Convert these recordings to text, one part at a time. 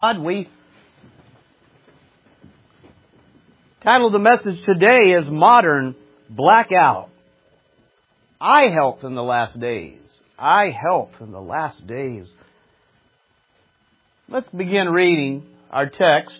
We titled the message today is Modern Blackout. Eye health in the last days. Eye health in the last days. Let's begin reading our text.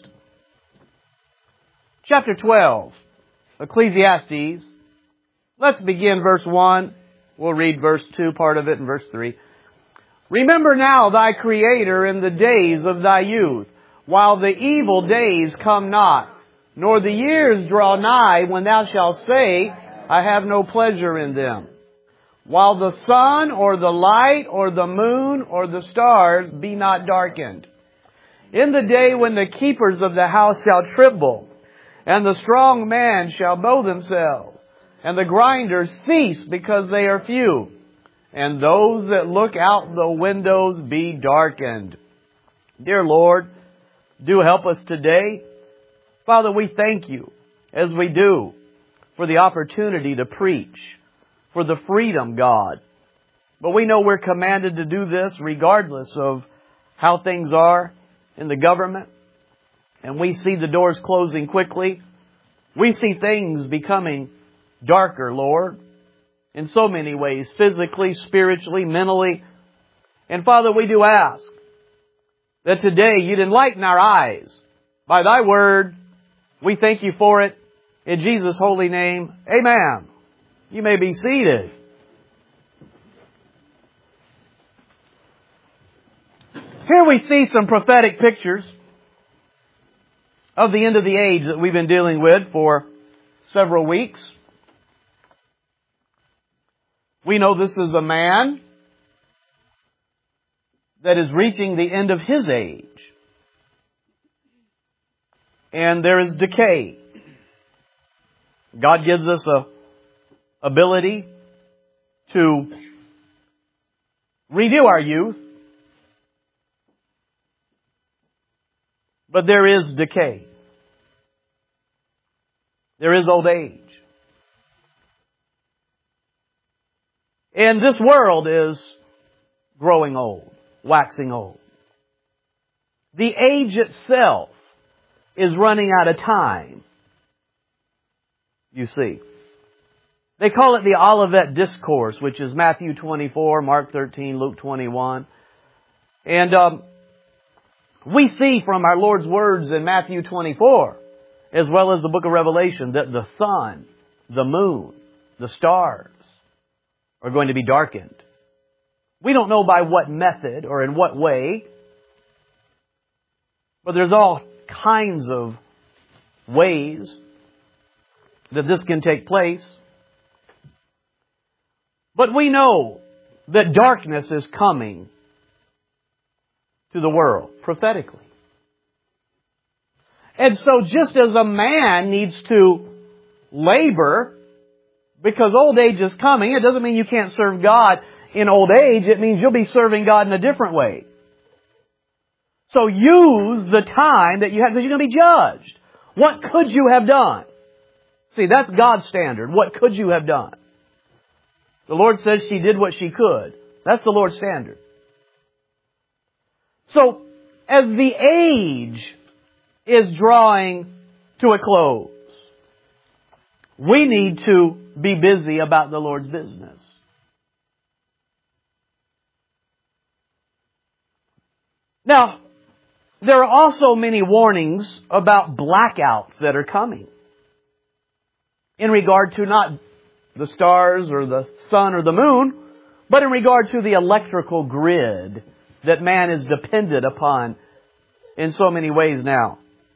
Chapter 12, Ecclesiastes. Let's begin verse 1. We'll read verse 2, part of it, and verse 3. Remember now thy Creator in the days of thy youth, while the evil days come not, nor the years draw nigh when thou shalt say, I have no pleasure in them. While the sun or the light or the moon or the stars be not darkened. In the day when the keepers of the house shall tremble, and the strong man shall bow themselves, and the grinders cease because they are few, and those that look out the windows be darkened. Dear Lord, do help us today. Father, we thank you, as we do, for the opportunity to preach, for the freedom, God. But we know we're commanded to do this regardless of how things are in the government. And we see the doors closing quickly. We see things becoming darker, Lord, in so many ways, physically, spiritually, mentally. And Father, we do ask that today you'd enlighten our eyes by thy word. We thank you for it. In Jesus' holy name, amen. You may be seated. Here we see some prophetic pictures of the end of the age that we've been dealing with for several weeks. We know this is a man that is reaching the end of his age. And there is decay. God gives us a ability to renew our youth. But there is decay. There is old age. And this world is growing old, waxing old. The age itself is running out of time, you see. They call it the Olivet Discourse, which is Matthew 24, Mark 13, Luke 21. And we see from our Lord's words in Matthew 24, as well as the book of Revelation, that the sun, the moon, the stars are going to be darkened. We don't know by what method or in what way, but there's all kinds of ways that this can take place. But we know that darkness is coming to the world prophetically. And so just as a man needs to labor because old age is coming, it doesn't mean you can't serve God in old age. It means you'll be serving God in a different way. So use the time that you have, because you're going to be judged. What could you have done? See, that's God's standard. What could you have done? The Lord says she did what she could. That's the Lord's standard. So, as the age is drawing to a close, we need to be busy about the Lord's business. Now, there are also many warnings about blackouts that are coming in regard to not the stars or the sun or the moon, but in regard to the electrical grid that man is dependent upon in so many ways now.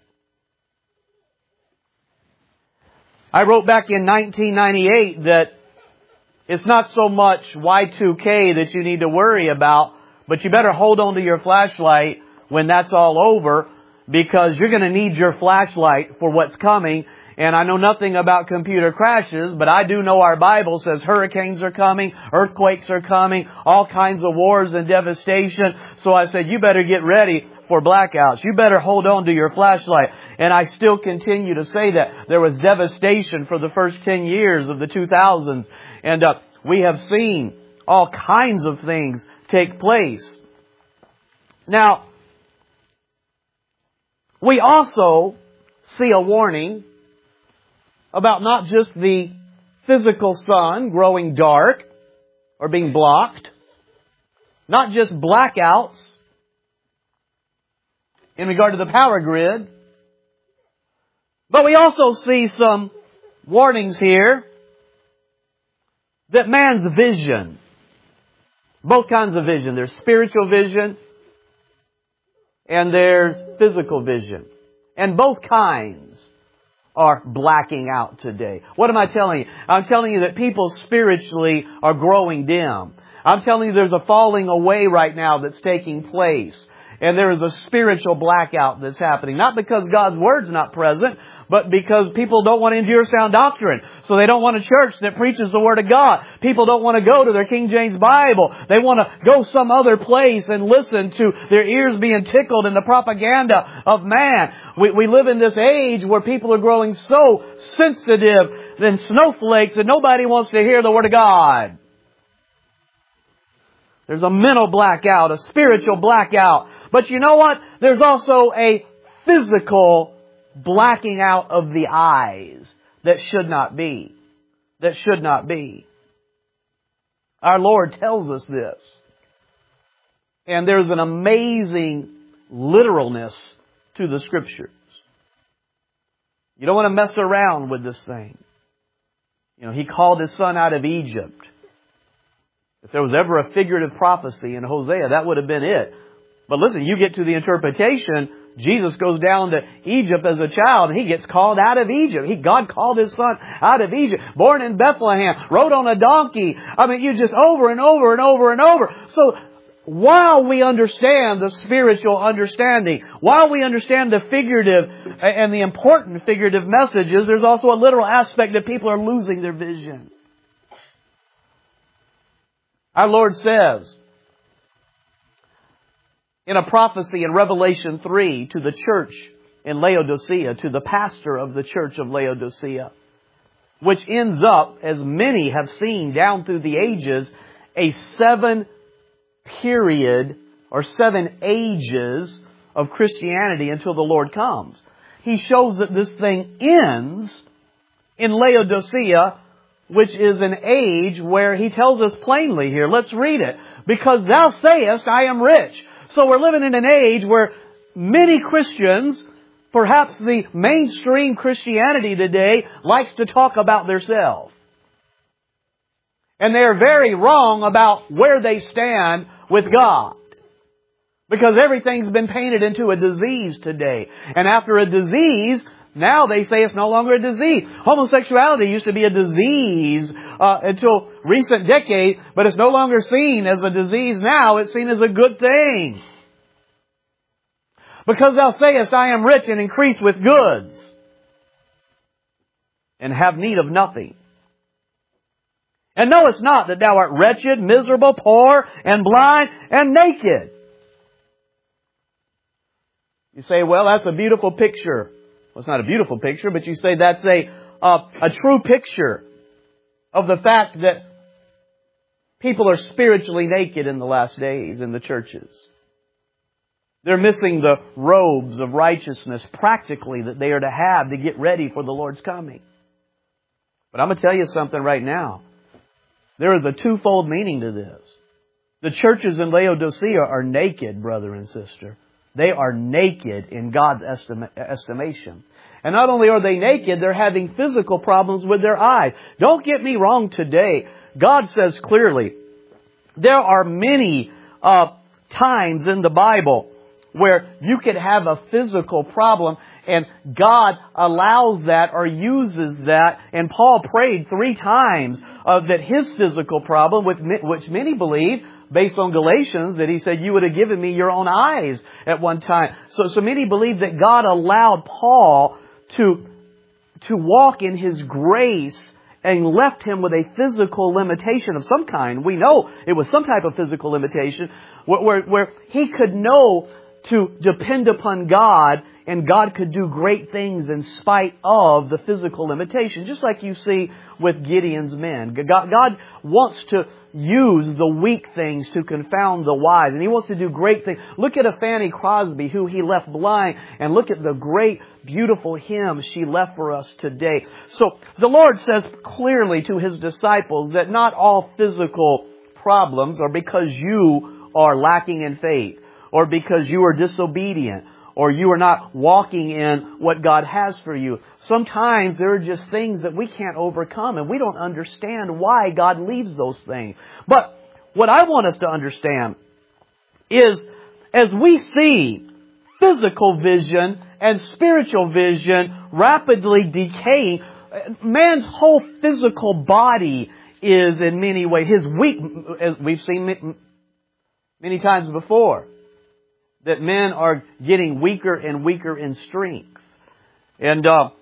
I wrote back in 1998 that it's not so much Y2K that you need to worry about, but you better hold on to your flashlight when that's all over, because you're going to need your flashlight for what's coming. And I know nothing about computer crashes, but I do know our Bible says hurricanes are coming, earthquakes are coming, all kinds of wars and devastation. So I said, you better get ready for blackouts. You better hold on to your flashlight. And I still continue to say that. There was devastation for the first 10 years of the 2000s. And we have seen all kinds of things take place. Now, We also see a warning about not just the physical sun growing dark or being blocked, not just blackouts in regard to the power grid, but we also see some warnings here that man's vision, both kinds of vision, there's spiritual vision and there's physical vision. And both kinds are blacking out today. What am I telling you? I'm telling you that people spiritually are growing dim. I'm telling you there's a falling away right now that's taking place. And there is a spiritual blackout that's happening. Not because God's Word's not present, but because people don't want to endure sound doctrine. So they don't want a church that preaches the Word of God. People don't want to go to their King James Bible. They want to go some other place and listen to their ears being tickled in the propaganda of man. We live in this age where people are growing so sensitive than snowflakes that nobody wants to hear the Word of God. There's a mental blackout, a spiritual blackout. But you know what? There's also a physical blacking out of the eyes that should not be. That should not be. Our Lord tells us this. And there's an amazing literalness to the Scriptures. You don't want to mess around with this thing. You know, He called His Son out of Egypt. If there was ever a figurative prophecy in Hosea, that would have been it. But listen, you get to the interpretation, Jesus goes down to Egypt as a child and He gets called out of Egypt. God called His Son out of Egypt. Born in Bethlehem, rode on a donkey. I mean, you just over and over and over and over. So, while we understand the spiritual understanding, while we understand the figurative and the important figurative messages, there's also a literal aspect that people are losing their vision. Our Lord says in a prophecy in Revelation 3 to the church in Laodicea, to the pastor of the church of Laodicea, which ends up, as many have seen down through the ages, a 7 period or 7 ages of Christianity until the Lord comes. He shows that this thing ends in Laodicea, which is an age where He tells us plainly here. Let's read it. Because thou sayest, I am rich. So we're living in an age where many Christians, perhaps the mainstream Christianity today, likes to talk about themselves. And they're very wrong about where they stand with God. Because everything's been painted into a disease today. And after a disease, now they say it's no longer a disease. Homosexuality used to be a disease until recent decade, but it's no longer seen as a disease now. It's seen as a good thing. Because thou sayest, I am rich and increase with goods, and have need of nothing. And knowest not that thou art wretched, miserable, poor, and blind, and naked. You say, well, that's a beautiful picture. Well, it's not a beautiful picture, but you say that's a true picture of the fact that people are spiritually naked in the last days in the churches. They're missing the robes of righteousness practically that they are to have to get ready for the Lord's coming. But I'm going to tell you something right now. There is a twofold meaning to this. The churches in Laodicea are naked, brother and sister. They are naked in God's estimation. And not only are they naked, they're having physical problems with their eyes. Don't get me wrong today. God says clearly, there are many times in the Bible where you could have a physical problem and God allows that or uses that. And Paul prayed 3 times that his physical problem, which many believe, based on Galatians, that he said, you would have given me your own eyes at one time. So many believe that God allowed Paul to walk in His grace and left him with a physical limitation of some kind. We know it was some type of physical limitation where he could know to depend upon God, and God could do great things in spite of the physical limitation. Just like you see with Gideon's men. God wants to use the weak things to confound the wise. And He wants to do great things. Look at a Fanny Crosby who He left blind. And look at the great, beautiful hymn she left for us today. So the Lord says clearly to His disciples that not all physical problems are because you are lacking in faith, or because you are disobedient, or you are not walking in what God has for you. Sometimes there are just things that we can't overcome, and we don't understand why God leaves those things. But what I want us to understand is, as we see physical vision and spiritual vision rapidly decaying, man's whole physical body is in many ways, his weak, as we've seen many times before, that men are getting weaker and weaker in strength. And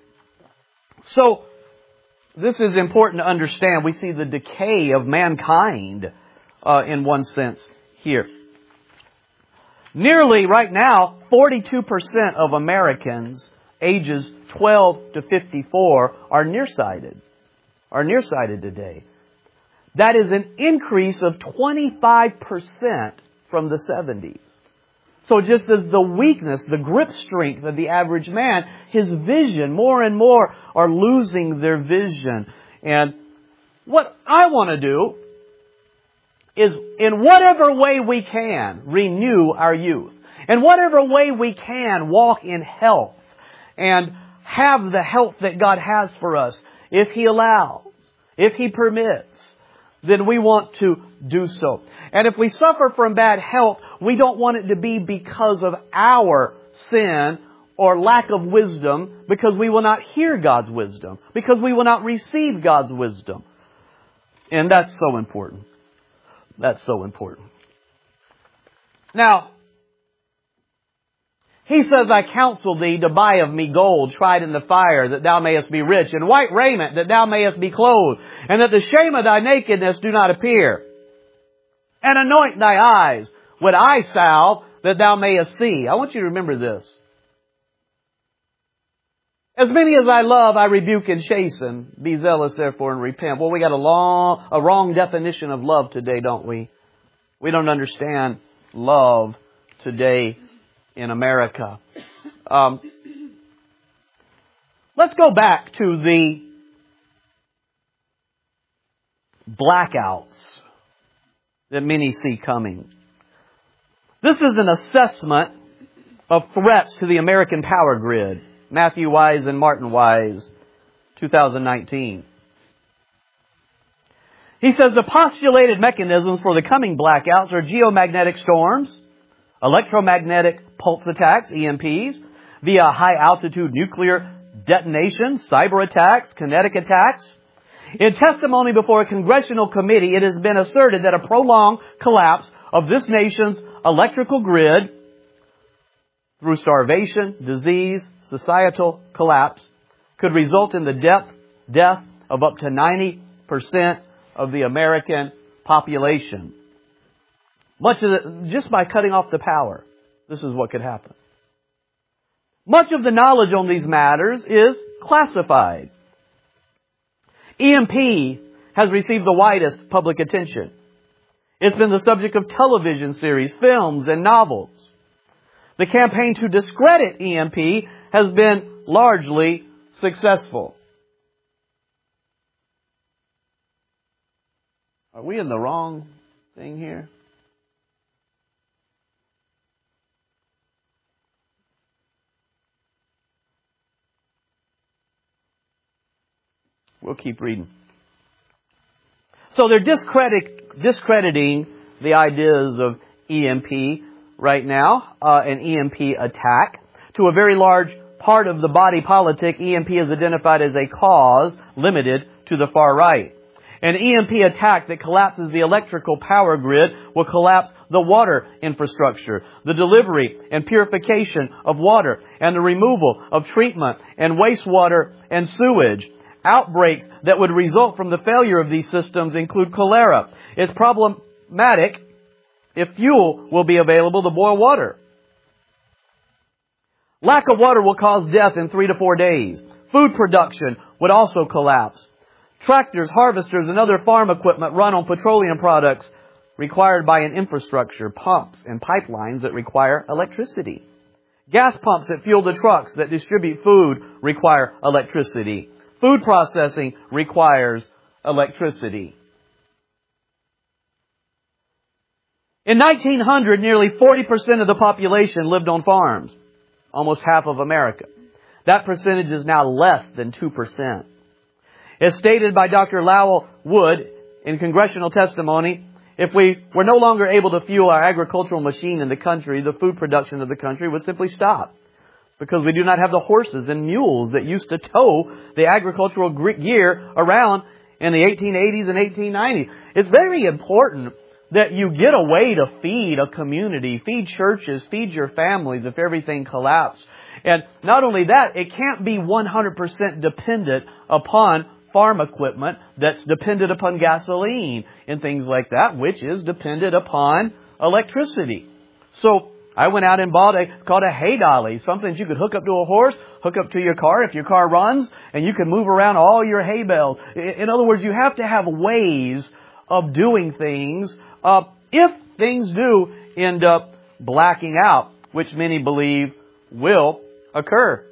so this is important to understand. We see the decay of mankind in one sense here. Nearly right now, 42% of Americans ages 12 to 54 are nearsighted today. That is an increase of 25% from the 70s. So just as the weakness, the grip strength of the average man, his vision, more and more are losing their vision. And what I want to do is, in whatever way we can, renew our youth. In whatever way we can, walk in health and have the health that God has for us. If He allows, if He permits, then we want to do so. And if we suffer from bad health, we don't want it to be because of our sin or lack of wisdom, because we will not hear God's wisdom, because we will not receive God's wisdom. And that's so important. That's so important. Now, He says, I counsel thee to buy of me gold tried in the fire, that thou mayest be rich, and white raiment, that thou mayest be clothed, and that the shame of thy nakedness do not appear. And anoint thy eyes with eye salve, that thou mayest see. I want you to remember this. As many as I love, I rebuke and chasten. Be zealous, therefore, and repent. Well, we got a wrong definition of love today, don't we? We don't understand love today in America. Let's go back to the blackouts that many see coming. This is an assessment of threats to the American power grid. Matthew Wise and Martin Wise, 2019. He says the postulated mechanisms for the coming blackouts are geomagnetic storms, electromagnetic pulse attacks, EMPs, via high-altitude nuclear detonations, cyber attacks, kinetic attacks. In testimony before a congressional committee, it has been asserted that a prolonged collapse of this nation's electrical grid through starvation, disease, societal collapse could result in the death of up to 90% of the American population. Much of it, just by cutting off the power, this is what could happen. Much of the knowledge on these matters is classified. EMP has received the widest public attention. It's been the subject of television series, films, and novels. The campaign to discredit EMP has been largely successful. Are we in the wrong thing here? We'll keep reading. So they're discrediting the ideas of EMP right now, an EMP attack. To a very large part of the body politic, EMP is identified as a cause limited to the far right. An EMP attack that collapses the electrical power grid will collapse the water infrastructure, the delivery and purification of water, and the removal of treatment and wastewater and sewage. Outbreaks that would result from the failure of these systems include cholera. It's problematic if fuel will be available to boil water. Lack of water will cause death in 3 to 4 days. Food production would also collapse. Tractors, harvesters, and other farm equipment run on petroleum products required by an infrastructure, pumps, and pipelines that require electricity. Gas pumps that fuel the trucks that distribute food require electricity. Food processing requires electricity. In 1900, nearly 40% of the population lived on farms, almost half of America. That percentage is now less than 2%. As stated by Dr. Lowell Wood in congressional testimony, if we were no longer able to fuel our agricultural machine in the country, the food production of the country would simply stop. Because we do not have the horses and mules that used to tow the agricultural gear around in the 1880s and 1890s. It's very important that you get a way to feed a community, feed churches, feed your families if everything collapsed. And not only that, it can't be 100% dependent upon farm equipment that's dependent upon gasoline and things like that, which is dependent upon electricity. So I went out and bought called a hay dolly, something that you could hook up to a horse, hook up to your car if your car runs, and you can move around all your hay bales. In other words, you have to have ways of doing things if things do end up blacking out, which many believe will occur.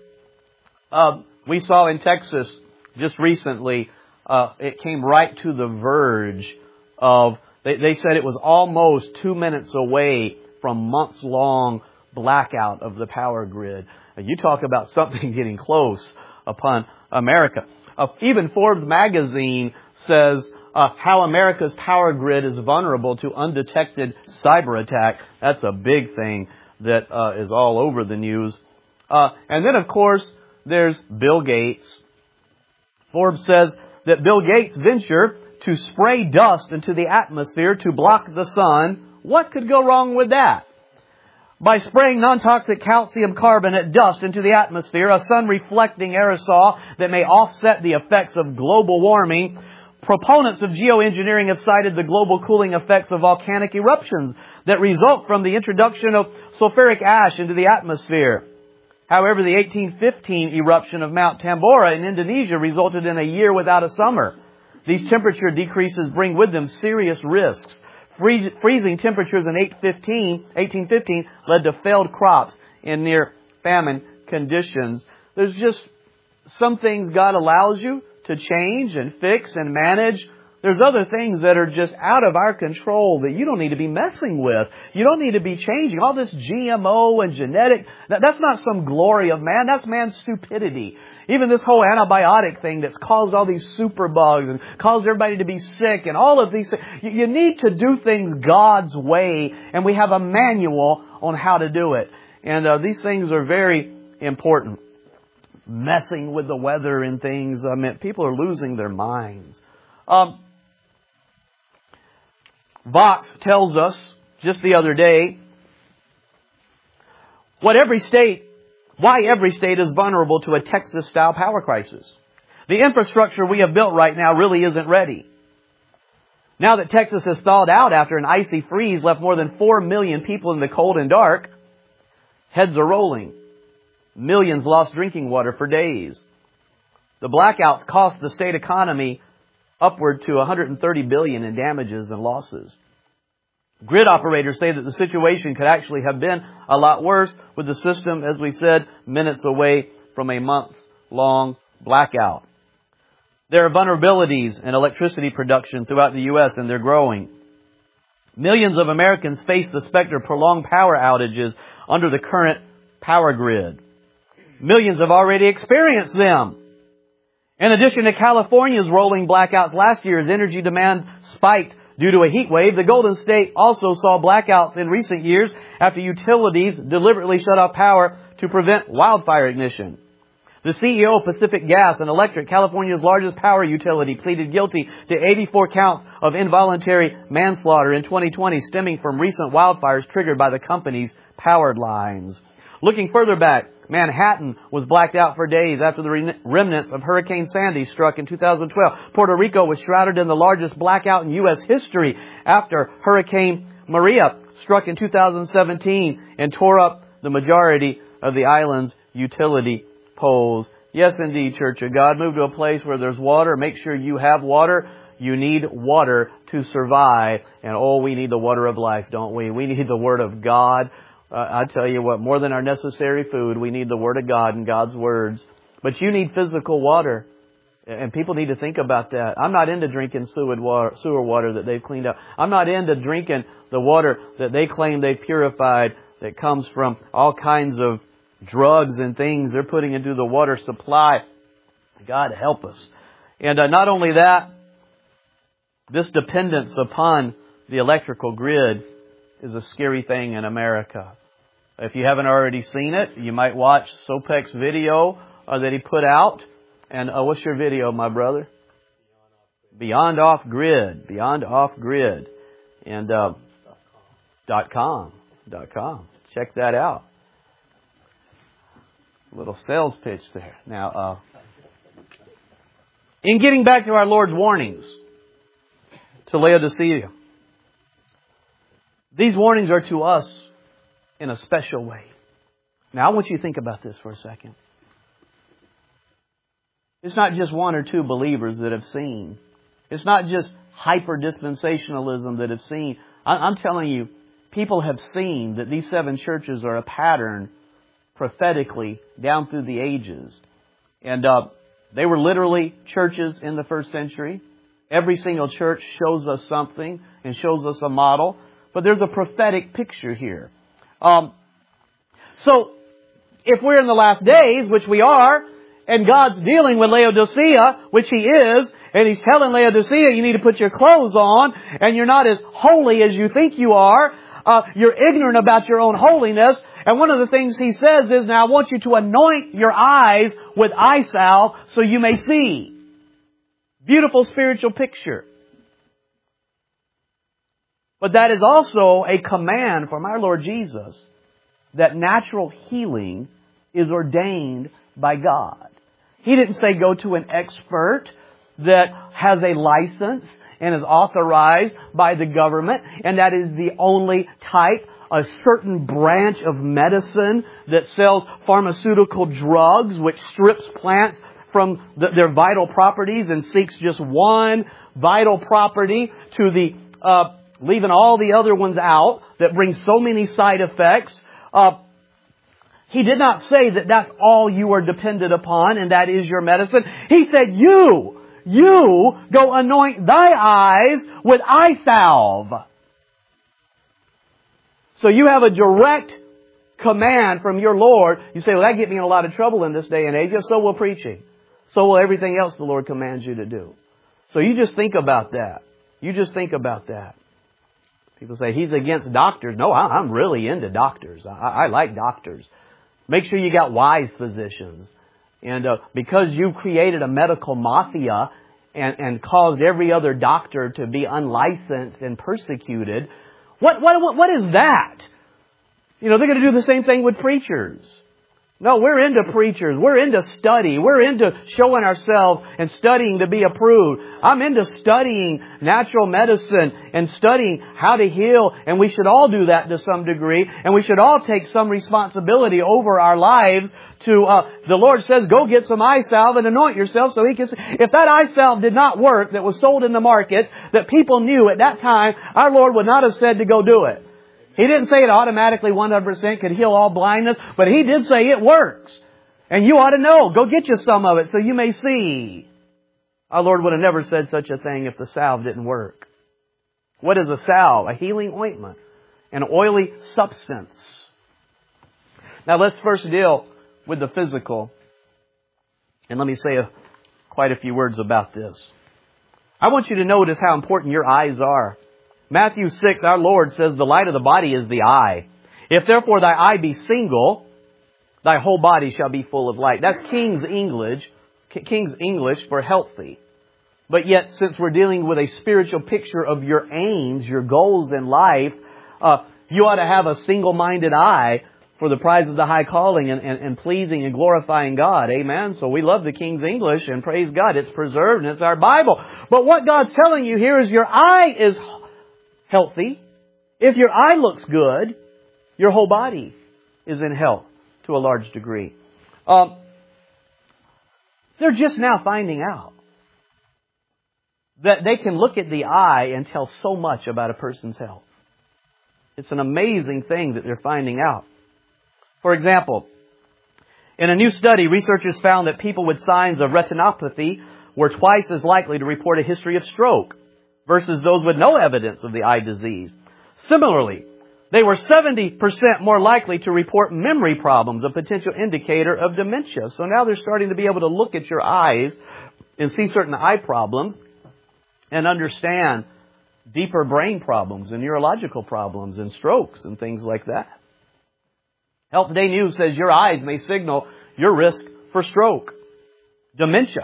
We saw in Texas just recently, it came right to the verge of, they said it was almost 2 minutes away from months-long blackout of the power grid. You talk about something getting close upon America. Even Forbes magazine says how America's power grid is vulnerable to undetected cyber attack. That's a big thing that is all over the news. And then, of course, there's Bill Gates. Forbes says that Bill Gates' venture to spray dust into the atmosphere to block the sun. What could go wrong with that? By spraying non-toxic calcium carbonate dust into the atmosphere, a sun-reflecting aerosol that may offset the effects of global warming, proponents of geoengineering have cited the global cooling effects of volcanic eruptions that result from the introduction of sulfuric ash into the atmosphere. However, the 1815 eruption of Mount Tambora in Indonesia resulted in a year without a summer. These temperature decreases bring with them serious risks. Freezing temperatures in 1815 led to failed crops in near famine conditions. There's just some things God allows you to change and fix and manage. There's other things that are just out of our control that you don't need to be messing with. You don't need to be changing. All this GMO and genetic, that's not some glory of man. That's man's stupidity. Even this whole antibiotic thing that's caused all these superbugs and caused everybody to be sick and all of these things. You need to do things God's way, and we have a manual on how to do it. And these things are very important. Messing with the weather and things, I mean, people are losing their minds. Vox tells us just the other day why every state is vulnerable to a Texas-style power crisis. The infrastructure we have built right now really isn't ready. Now that Texas has thawed out after an icy freeze left more than 4 million people in the cold and dark, heads are rolling. Millions lost drinking water for days. The blackouts cost the state economy upward to $130 billion in damages and losses. Grid operators say that the situation could actually have been a lot worse with the system, as we said, minutes away from a month-long blackout. There are vulnerabilities in electricity production throughout the U.S. and they're growing. Millions of Americans face the specter of prolonged power outages under the current power grid. Millions have already experienced them. In addition to California's rolling blackouts last year as energy demand spiked due to a heat wave, the Golden State also saw blackouts in recent years after utilities deliberately shut off power to prevent wildfire ignition. The CEO of Pacific Gas and Electric, California's largest power utility, pleaded guilty to 84 counts of involuntary manslaughter in 2020 stemming from recent wildfires triggered by the company's powered lines. Looking further back, Manhattan was blacked out for days after the remnants of Hurricane Sandy struck in 2012. Puerto Rico was shrouded in the largest blackout in U.S. history after Hurricane Maria struck in 2017 and tore up the majority of the island's utility poles. Yes, indeed, Church of God. Move to a place where there's water. Make sure you have water. You need water to survive. And we need the water of life, don't we? We need the Word of God. I tell you what, more than our necessary food, we need the Word of God and God's words. But you need physical water. And people need to think about that. I'm not into drinking sewer water that they've cleaned up. I'm not into drinking the water that they claim they've purified that comes from all kinds of drugs and things they're putting into the water supply. God help us. And not only that, this dependence upon the electrical grid is a scary thing in America. If you haven't already seen it, you might watch Sopek's video that he put out. And what's your video, my brother? Beyond Off Grid. Beyond Off Grid. And .com. Check that out. Little sales pitch there. Now, in getting back to our Lord's warnings to Laodicea, these warnings are to us in a special way. Now, I want you to think about this for a second. It's not just one or two believers that have seen. It's not just hyper-dispensationalism that have seen. I'm telling you, people have seen that these 7 churches are a pattern prophetically down through the ages. And they were literally churches in the first century. Every single church shows us something and shows us a model. But there's a prophetic picture here. So, if we're in the last days, which we are, and God's dealing with Laodicea, which He is, and He's telling Laodicea, you need to put your clothes on, and you're not as holy as you think you are. You're ignorant about your own holiness. And one of the things He says is, now I want you to anoint your eyes with eye salve so you may see. Beautiful spiritual picture. But that is also a command from our Lord Jesus that natural healing is ordained by God. He didn't say go to an expert that has a license and is authorized by the government, and that is the only type, a certain branch of medicine that sells pharmaceutical drugs, which strips plants from their vital properties and seeks just one vital property to the leaving all the other ones out that brings so many side effects. He did not say that that's all you are dependent upon and that is your medicine. He said, you go anoint thy eyes with eye salve. So you have a direct command from your Lord. You say, well, that get me in a lot of trouble in this day and age. Yes, so will preaching. So will everything else the Lord commands you to do. So you just think about that. You just think about that. People say, he's against doctors. No, I'm really into doctors. I like doctors. Make sure you got wise physicians. And because you created a medical mafia and caused every other doctor to be unlicensed and persecuted, what is that? You know, they're going to do the same thing with preachers. No, we're into preachers. We're into study. We're into showing ourselves and studying to be approved. I'm into studying natural medicine and studying how to heal. And we should all do that to some degree. And we should all take some responsibility over our lives to, the Lord says, go get some eye salve and anoint yourself so He can see. If that eye salve did not work, that was sold in the markets, that people knew at that time, our Lord would not have said to go do it. He didn't say it automatically 100% could heal all blindness, but He did say it works. And you ought to know. Go get you some of it so you may see. Our Lord would have never said such a thing if the salve didn't work. What is a salve? A healing ointment. An oily substance. Now let's first deal with the physical. And let me say quite a few words about this. I want you to notice how important your eyes are. Matthew 6, our Lord says, the light of the body is the eye. If therefore thy eye be single, thy whole body shall be full of light. That's King's English for healthy. But yet, since we're dealing with a spiritual picture of your aims, your goals in life, you ought to have a single-minded eye for the prize of the high calling and pleasing and glorifying God. Amen? So we love the King's English and praise God. It's preserved and it's our Bible. But what God's telling you here is your eye is healthy. If your eye looks good, your whole body is in health to a large degree. They're just now finding out that they can look at the eye and tell so much about a person's health. It's an amazing thing that they're finding out. For example, in a new study, researchers found that people with signs of retinopathy were twice as likely to report a history of stroke versus those with no evidence of the eye disease. Similarly, they were 70% more likely to report memory problems, a potential indicator of dementia. So now they're starting to be able to look at your eyes and see certain eye problems and understand deeper brain problems and neurological problems and strokes and things like that. Health Today News says your eyes may signal your risk for stroke, dementia.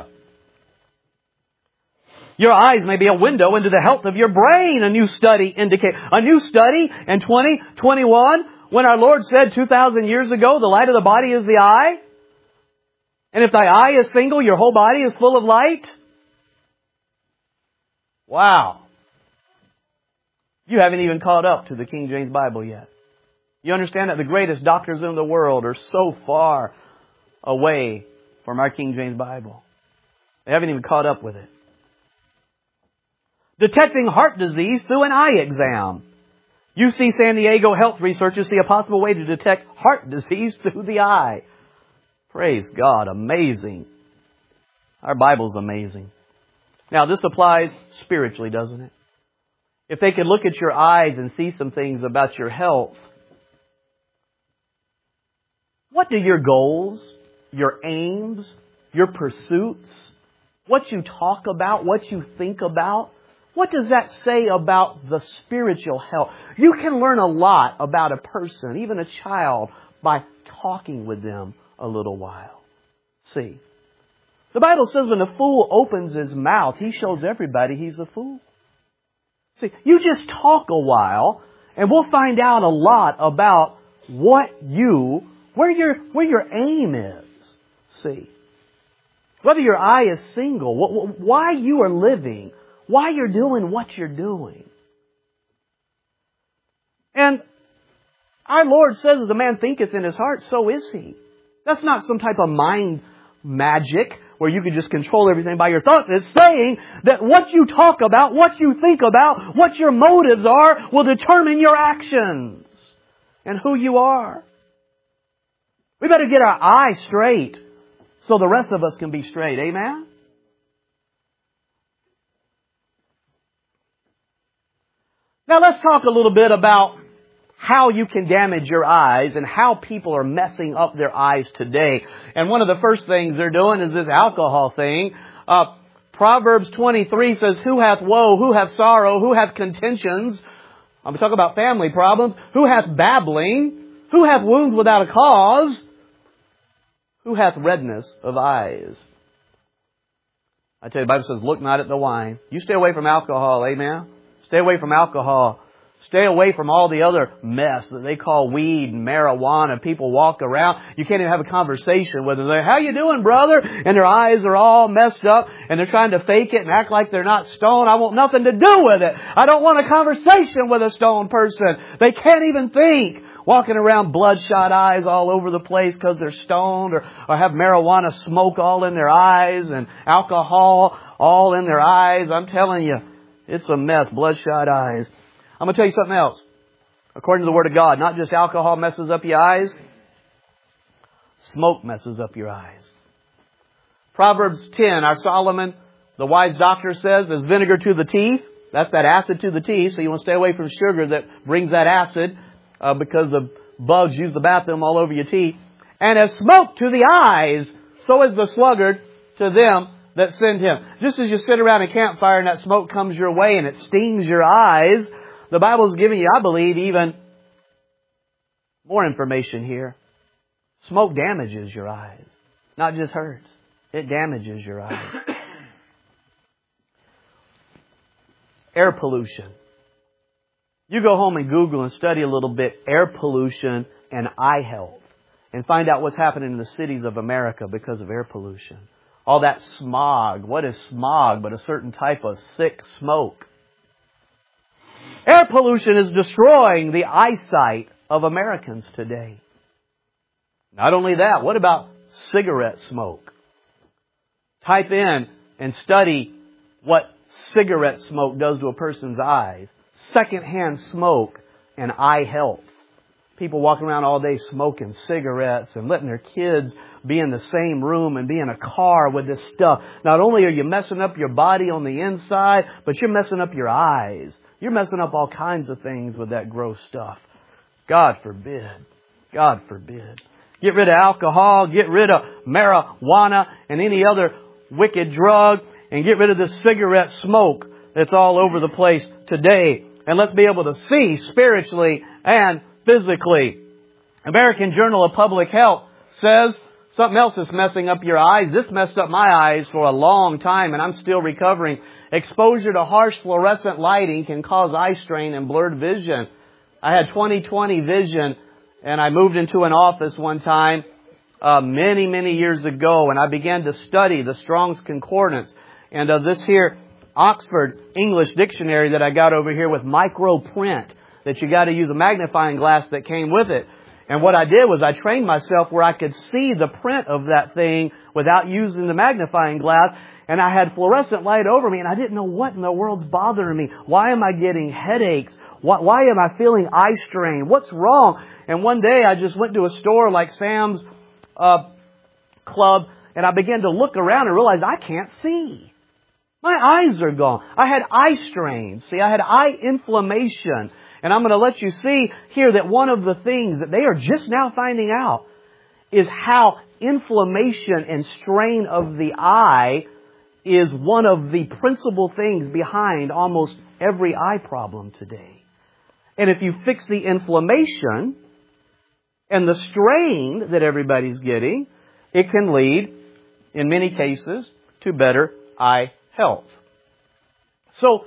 Your eyes may be a window into the health of your brain, a new study indicates. A new study in 2021, when our Lord said 2,000 years ago, the light of the body is the eye. And if thy eye is single, your whole body is full of light. Wow. You haven't even caught up to the King James Bible yet. You understand that the greatest doctors in the world are so far away from our King James Bible. They haven't even caught up with it. Detecting heart disease through an eye exam. UC San Diego health researchers see a possible way to detect heart disease through the eye. Praise God. Amazing. Our Bible's amazing. Now, this applies spiritually, doesn't it? If they could look at your eyes and see some things about your health, what do your goals, your aims, your pursuits, what you talk about, what you think about, what does that say about the spiritual health? You can learn a lot about a person, even a child, by talking with them a little while. See, the Bible says when a fool opens his mouth, he shows everybody he's a fool. See, you just talk a while, and we'll find out a lot about where your aim is. See, whether your eye is single, why you are living, why you're doing what you're doing. And our Lord says, as a man thinketh in his heart, so is he. That's not some type of mind magic where you can just control everything by your thoughts. It's saying that what you talk about, what you think about, what your motives are, will determine your actions and who you are. We better get our eye straight so the rest of us can be straight. Amen? Now let's talk a little bit about how you can damage your eyes and how people are messing up their eyes today. And one of the first things they're doing is this alcohol thing. Proverbs 23 says, who hath woe, who hath sorrow, who hath contentions? I'm talking about family problems. Who hath babbling? Who hath wounds without a cause? Who hath redness of eyes? I tell you, the Bible says, look not at the wine. You stay away from alcohol, amen? Stay away from alcohol. Stay away from all the other mess that they call weed and marijuana. People walk around. You can't even have a conversation with them. They're, how you doing, brother? And their eyes are all messed up and they're trying to fake it and act like they're not stoned. I want nothing to do with it. I don't want a conversation with a stoned person. They can't even think. Walking around bloodshot eyes all over the place because they're stoned or have marijuana smoke all in their eyes and alcohol all in their eyes. I'm telling you, it's a mess. Bloodshot eyes. I'm going to tell you something else. According to the Word of God, not just alcohol messes up your eyes, smoke messes up your eyes. Proverbs 10, our Solomon, the wise doctor says, is vinegar to the teeth. That's that acid to the teeth. So you want to stay away from sugar that brings that acid because the bugs use the bathroom all over your teeth. And as smoke to the eyes, so is the sluggard to them that send him. Just as you sit around a campfire and that smoke comes your way and it stings your eyes, the Bible's giving you, I believe, even more information here. Smoke damages your eyes. Not just hurts. It damages your eyes. Air pollution. You go home and Google and study a little bit air pollution and eye health and find out what's happening in the cities of America because of air pollution. All that smog. What is smog but a certain type of sick smoke? Air pollution is destroying the eyesight of Americans today. Not only that, what about cigarette smoke. Type in and study what cigarette smoke does to a person's eyes. Secondhand smoke and eye health. People walking around all day smoking cigarettes and letting their kids be in the same room and be in a car with this stuff. Not only are you messing up your body on the inside, but you're messing up your eyes. You're messing up all kinds of things with that gross stuff. God forbid. God forbid. Get rid of alcohol, get rid of marijuana and any other wicked drug, and get rid of the cigarette smoke that's all over the place today. And let's be able to see spiritually and physically. American Journal of Public Health says something else is messing up your eyes. This messed up my eyes for a long time, and I'm still recovering. Exposure to harsh fluorescent lighting can cause eye strain and blurred vision. I had 20/20 vision, and I moved into an office one time many years ago, and I began to study the Strong's Concordance. And this here Oxford English Dictionary that I got over here with micro print, that you got to use a magnifying glass that came with it. And what I did was I trained myself where I could see the print of that thing without using the magnifying glass. And I had fluorescent light over me, and I didn't know what in the world's bothering me. Why am I getting headaches? Why am I feeling eye strain? What's wrong? And one day I just went to a store like Sam's Club, and I began to look around and realized I can't see. My eyes are gone. I had eye strain. See, I had eye inflammation. And I'm going to let you see here that one of the things that they are just now finding out is how inflammation and strain of the eye is one of the principal things behind almost every eye problem today. And if you fix the inflammation and the strain that everybody's getting, it can lead, in many cases, to better eye health. So,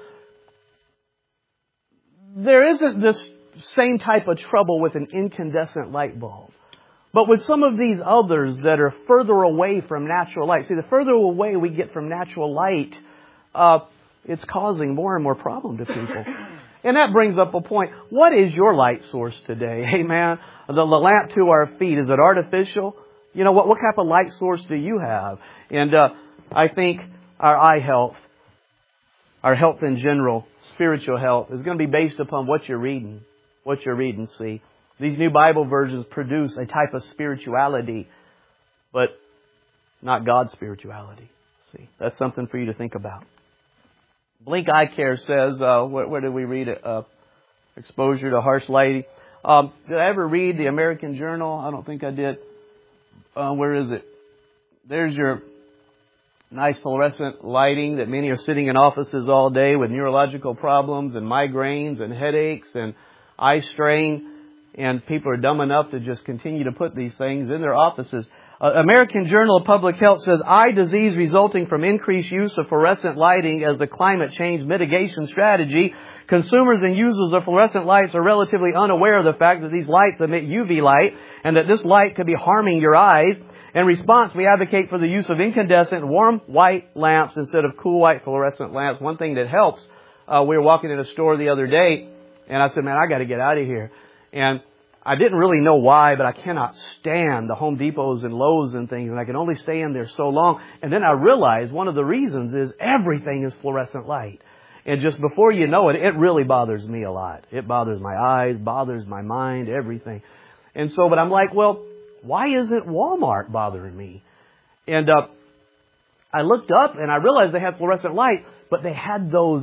there isn't this same type of trouble with an incandescent light bulb. But with some of these others that are further away from natural light. See, the further away we get from natural light, it's causing more and more problem to people. And that brings up a point. What is your light source today? Hey man, the lamp to our feet, is it artificial? You know, what type of light source do you have? And I think our eye health, our health in general, spiritual health, is going to be based upon what you're reading. What you're reading, see. These new Bible versions produce a type of spirituality, but not God's spirituality. See, that's something for you to think about. Blink Eye Care says, where did we read it? Exposure to harsh lighting. Did I ever read the American Journal? I don't think I did. Where is it? There's your nice fluorescent lighting that many are sitting in offices all day with neurological problems and migraines and headaches and eye strain. And people are dumb enough to just continue to put these things in their offices. American Journal of Public Health says eye disease resulting from increased use of fluorescent lighting as a climate change mitigation strategy. Consumers and users of fluorescent lights are relatively unaware of the fact that these lights emit UV light and that this light could be harming your eyes. In response, we advocate for the use of incandescent warm white lamps instead of cool white fluorescent lamps. One thing that helps, we were walking in a store the other day, and I said, man, I got to get out of here. And I didn't really know why, but I cannot stand the Home Depots and Lowe's and things, and I can only stay in there so long. And then I realized one of the reasons is everything is fluorescent light. And just before you know it, it really bothers me a lot. It bothers my eyes, bothers my mind, everything. And so, but I'm like, well, why isn't Walmart bothering me? And I looked up and I realized they had fluorescent light, but they had those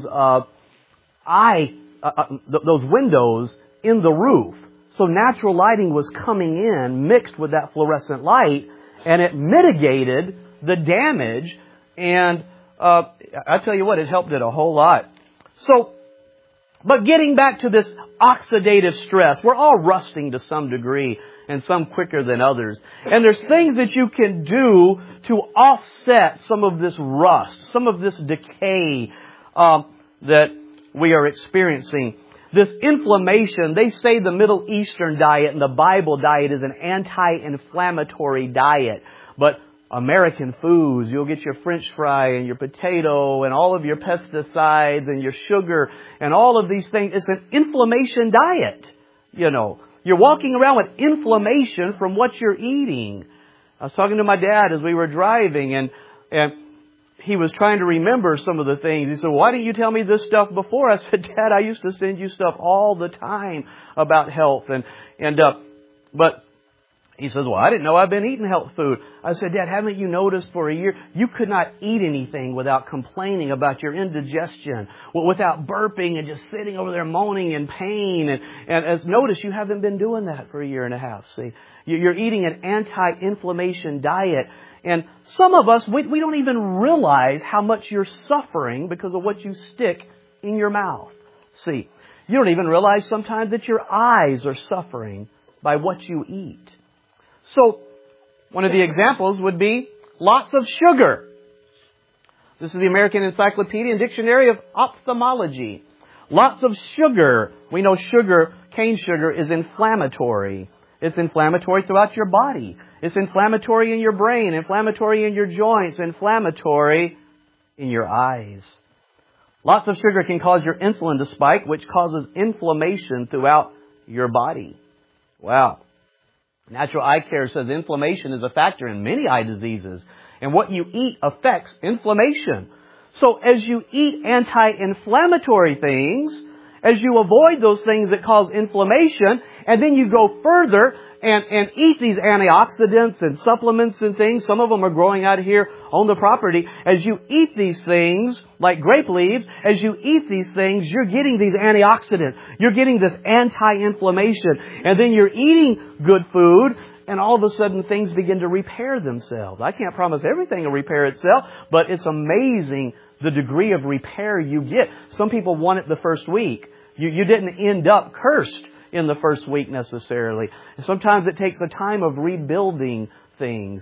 those windows in the roof. So natural lighting was coming in mixed with that fluorescent light, and it mitigated the damage. And I tell you what, it helped it a whole lot. So, but getting back to this oxidative stress, we're all rusting to some degree, and some quicker than others. And there's things that you can do to offset some of this rust, some of this decay that we are experiencing. This inflammation, they say the Middle Eastern diet and the Bible diet is an anti-inflammatory diet. But American foods, you'll get your French fry and your potato and all of your pesticides and your sugar and all of these things. It's an inflammation diet, you know. You're walking around with inflammation from what you're eating. I was talking to my dad as we were driving, and he was trying to remember some of the things. He said, why didn't you tell me this stuff before? I said, Dad, I used to send you stuff all the time about health. But he says, well, I didn't know I've been eating health food. I said, Dad, haven't you noticed for a year, you could not eat anything without complaining about your indigestion, without burping and just sitting over there moaning in pain. And as notice, you haven't been doing that for a year and a half. See, you're eating an anti-inflammation diet. And some of us, we don't even realize how much you're suffering because of what you stick in your mouth. See, you don't even realize sometimes that your eyes are suffering by what you eat. So, one of the examples would be lots of sugar. This is the American Encyclopedia and Dictionary of Ophthalmology. Lots of sugar. We know sugar, cane sugar, is inflammatory. It's inflammatory throughout your body. It's inflammatory in your brain, inflammatory in your joints, inflammatory in your eyes. Lots of sugar can cause your insulin to spike, which causes inflammation throughout your body. Wow. Natural Eye Care says inflammation is a factor in many eye diseases, and what you eat affects inflammation. So as you eat anti-inflammatory things, as you avoid those things that cause inflammation, and then you go further and eat these antioxidants and supplements and things. Some of them are growing out here on the property. As you eat these things, like grape leaves, as you eat these things, you're getting these antioxidants. You're getting this anti-inflammation. And then you're eating good food, and all of a sudden things begin to repair themselves. I can't promise everything will repair itself, but it's amazing the degree of repair you get. Some people want it the first week. You didn't end up cursed in the first week necessarily. And sometimes it takes a time of rebuilding things.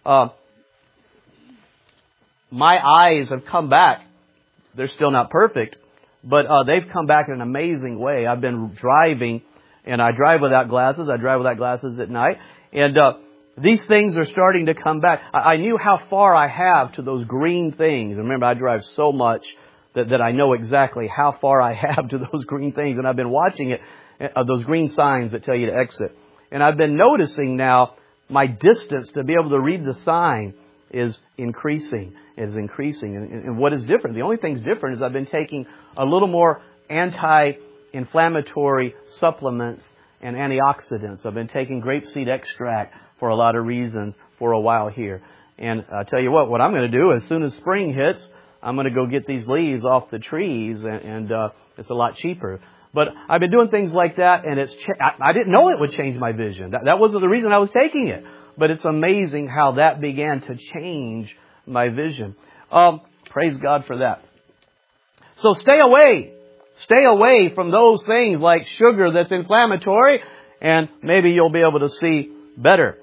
My eyes have come back. They're still not perfect, but they've come back in an amazing way. I've been driving, and I drive without glasses. I drive without glasses at night. And these things are starting to come back. I knew how far I have to those green things. Remember, I drive so much that I know exactly how far I have to those green things. And I've been watching it, those green signs that tell you to exit. And I've been noticing now my distance to be able to read the sign is increasing. It is increasing. And what is different? The only thing's different is I've been taking a little more anti-inflammatory supplements and antioxidants. I've been taking grapeseed extract for a lot of reasons for a while here. And I tell you what I'm going to do as soon as spring hits, I'm going to go get these leaves off the trees, and it's a lot cheaper. But I've been doing things like that, and I didn't know it would change my vision. That wasn't the reason I was taking it. But it's amazing how that began to change my vision. Praise God for that. So stay away. Stay away from those things like sugar that's inflammatory, and maybe you'll be able to see better.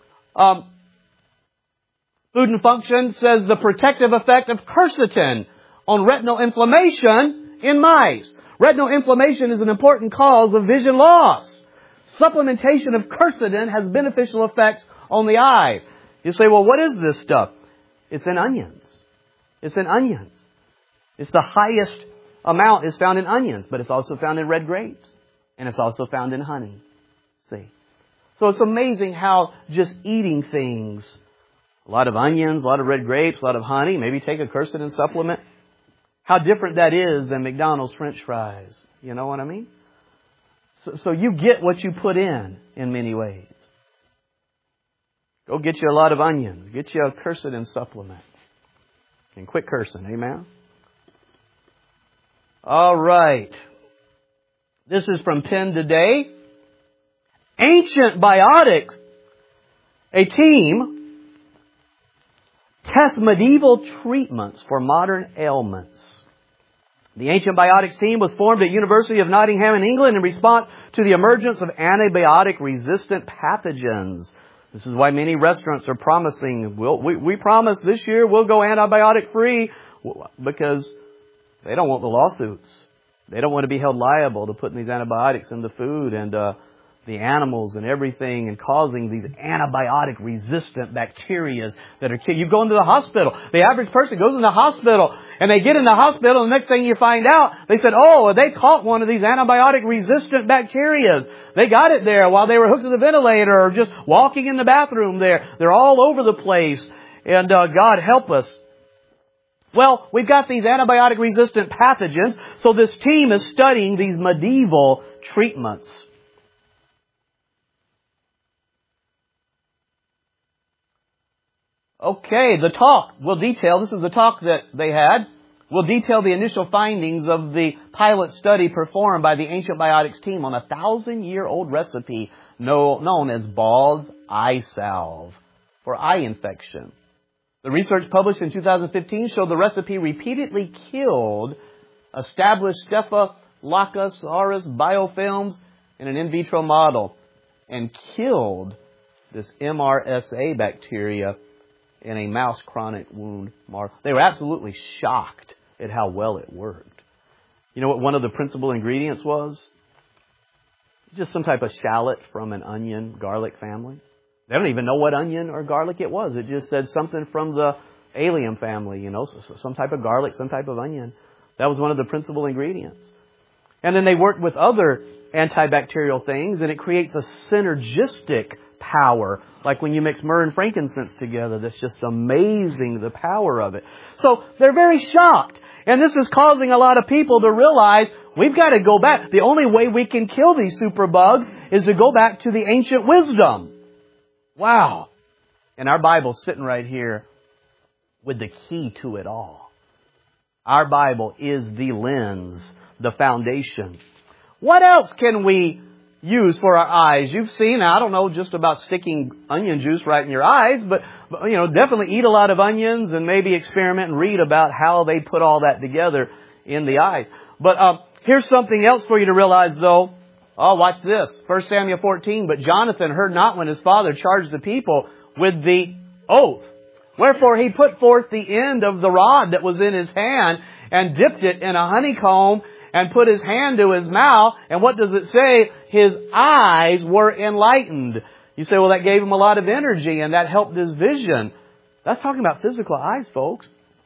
Food and Function says the protective effect of quercetin on retinal inflammation in mice. Retinal inflammation is an important cause of vision loss. Supplementation of quercetin has beneficial effects on the eye. You say, well, what is this stuff? It's in onions. It's in onions. It's the highest amount is found in onions, but it's also found in red grapes. And it's also found in honey. See? So it's amazing how just eating things, a lot of onions, a lot of red grapes, a lot of honey, maybe take a quercetin supplement, how different that is than McDonald's French fries. You know what I mean? So you get what you put in many ways. Go get you a lot of onions. Get you a quercetin supplement. And quit cursing. Amen? All right. This is from Penn Today. Ancient Biotics. A team tests medieval treatments for modern ailments. The Ancient Biotics team was formed at University of Nottingham in England in response to the emergence of antibiotic-resistant pathogens. This is why many restaurants are promising, we promise this year we'll go antibiotic-free, because they don't want the lawsuits. They don't want to be held liable to putting these antibiotics in the food. And the animals and everything and causing these antibiotic-resistant bacteria that are killing. You go into the hospital. The average person goes in the hospital and they get in the hospital and the next thing you find out, they said, oh, they caught one of these antibiotic-resistant bacteria. They got it there while they were hooked to the ventilator or just walking in the bathroom there. They're all over the place. And God help us. Well, we've got these antibiotic-resistant pathogens, so this team is studying these medieval treatments. Okay, the talk will detail, this is the talk that they had, will detail the initial findings of the pilot study performed by the Ancient Biotics team on a 1,000-year-old recipe known as Ball's Eye Salve for eye infection. The research published in 2015 showed the recipe repeatedly killed established Staphylococcus aureus biofilms in an in vitro model and killed this MRSA bacteria in a mouse chronic wound model. They were absolutely shocked at how well it worked. You know what one of the principal ingredients was? Just some type of shallot from an onion garlic family. They don't even know what onion or garlic it was. It just said something from the allium family, so some type of garlic, some type of onion. That was one of the principal ingredients. And then they worked with other antibacterial things, and it creates a synergistic power, like when you mix myrrh and frankincense together. That's just amazing, the power of it. So they're very shocked. And this is causing a lot of people to realize we've got to go back. The only way we can kill these superbugs is to go back to the ancient wisdom. Wow. And our Bible's sitting right here with the key to it all. Our Bible is the lens, the foundation. What else can we use for our eyes? You've seen, I don't know just about sticking onion juice right in your eyes, but definitely eat a lot of onions and maybe experiment and read about how they put all that together in the eyes. But here's something else for you to realize though. Oh, watch this. 1 Samuel 14, but Jonathan heard not when his father charged the people with the oath. Wherefore he put forth the end of the rod that was in his hand and dipped it in a honeycomb and put his hand to his mouth. And what does it say? His eyes were enlightened. You say, well, that gave him a lot of energy and that helped his vision. That's talking about physical eyes, folks,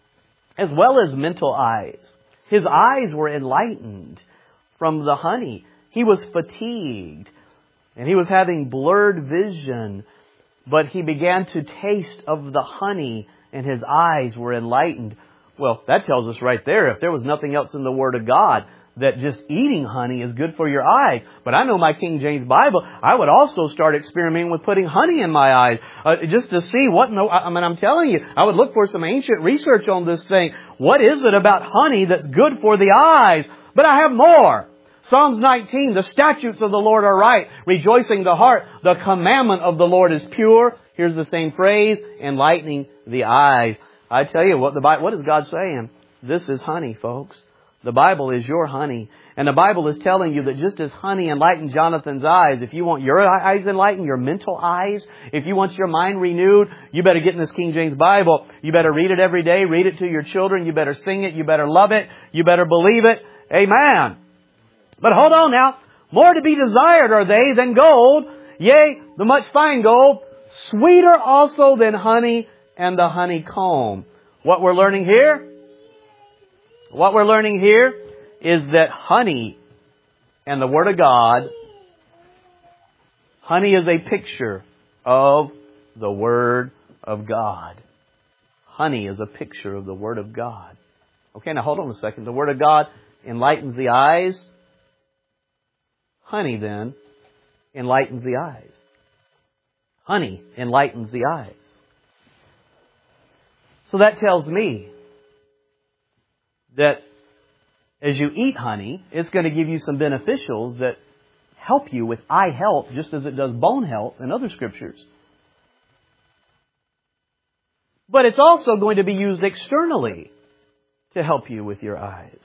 as well as mental eyes. His eyes were enlightened from the honey. He was fatigued and he was having blurred vision, but he began to taste of the honey and his eyes were enlightened. Well, that tells us right there, if there was nothing else in the Word of God, that just eating honey is good for your eyes. But I know my King James Bible, I would also start experimenting with putting honey in my eyes, just to see I'm telling you, I would look for some ancient research on this thing. What is it about honey that's good for the eyes? But I have more. Psalms 19, the statutes of the Lord are right, rejoicing the heart. The commandment of the Lord is pure. Here's the same phrase, enlightening the eyes. I tell you what is God saying? This is honey, folks. The Bible is your honey. And the Bible is telling you that just as honey enlightened Jonathan's eyes, if you want your eyes enlightened, your mental eyes, if you want your mind renewed, you better get in this King James Bible. You better read it every day. Read it to your children. You better sing it. You better love it. You better believe it. Amen. But hold on now. More to be desired are they than gold, yea, the much fine gold, sweeter also than honey and the honeycomb. What we're learning here is that honey and the Word of God, honey is a picture of the Word of God. Honey is a picture of the Word of God. Okay, now hold on a second. The Word of God enlightens the eyes. Honey, then, enlightens the eyes. Honey enlightens the eyes. So that tells me that as you eat honey, it's going to give you some beneficials that help you with eye health, just as it does bone health in other scriptures. But it's also going to be used externally to help you with your eyes.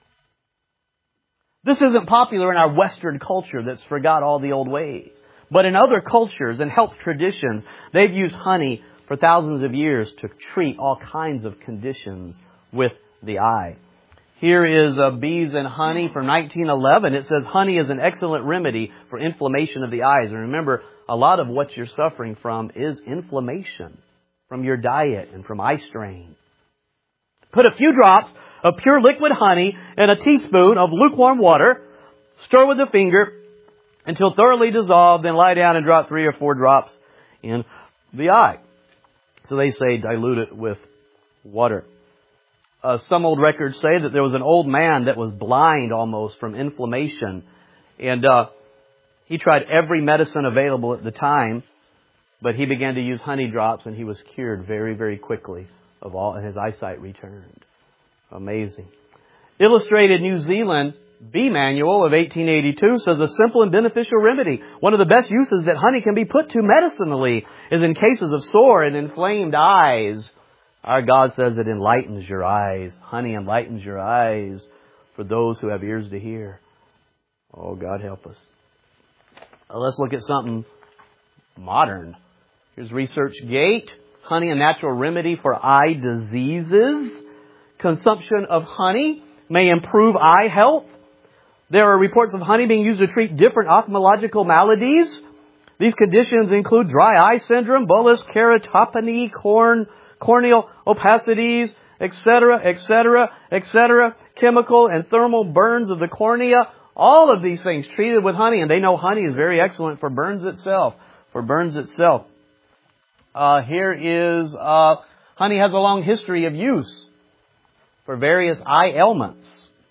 This isn't popular in our Western culture that's forgot all the old ways. But in other cultures and health traditions, they've used honey for thousands of years to treat all kinds of conditions with the eye. Here is Bees and Honey from 1911. It says, honey is an excellent remedy for inflammation of the eyes. And remember, a lot of what you're suffering from is inflammation from your diet and from eye strain. Put a few drops of pure liquid honey in a teaspoon of lukewarm water. Stir with the finger until thoroughly dissolved. Then lie down and drop 3 or 4 drops in the eye. So they say dilute it with water. Some old records say that there was an old man that was blind almost from inflammation. And he tried every medicine available at the time, but he began to use honey drops and he was cured very, very quickly of all, and his eyesight returned. Amazing. Illustrated New Zealand Bee Manual of 1882 says a simple and beneficial remedy. One of the best uses that honey can be put to medicinally is in cases of sore and inflamed eyes. Our God says it enlightens your eyes. Honey enlightens your eyes for those who have ears to hear. Oh, God help us. Let's look at something modern. Here's ResearchGate. Honey, a natural remedy for eye diseases. Consumption of honey may improve eye health. There are reports of honey being used to treat different ophthalmological maladies. These conditions include dry eye syndrome, bullous keratopathy, corneal opacities, etc., etc., etc., chemical and thermal burns of the cornea. All of these things treated with honey, and they know honey is very excellent for burns itself. Here is honey has a long history of use for various eye ailments.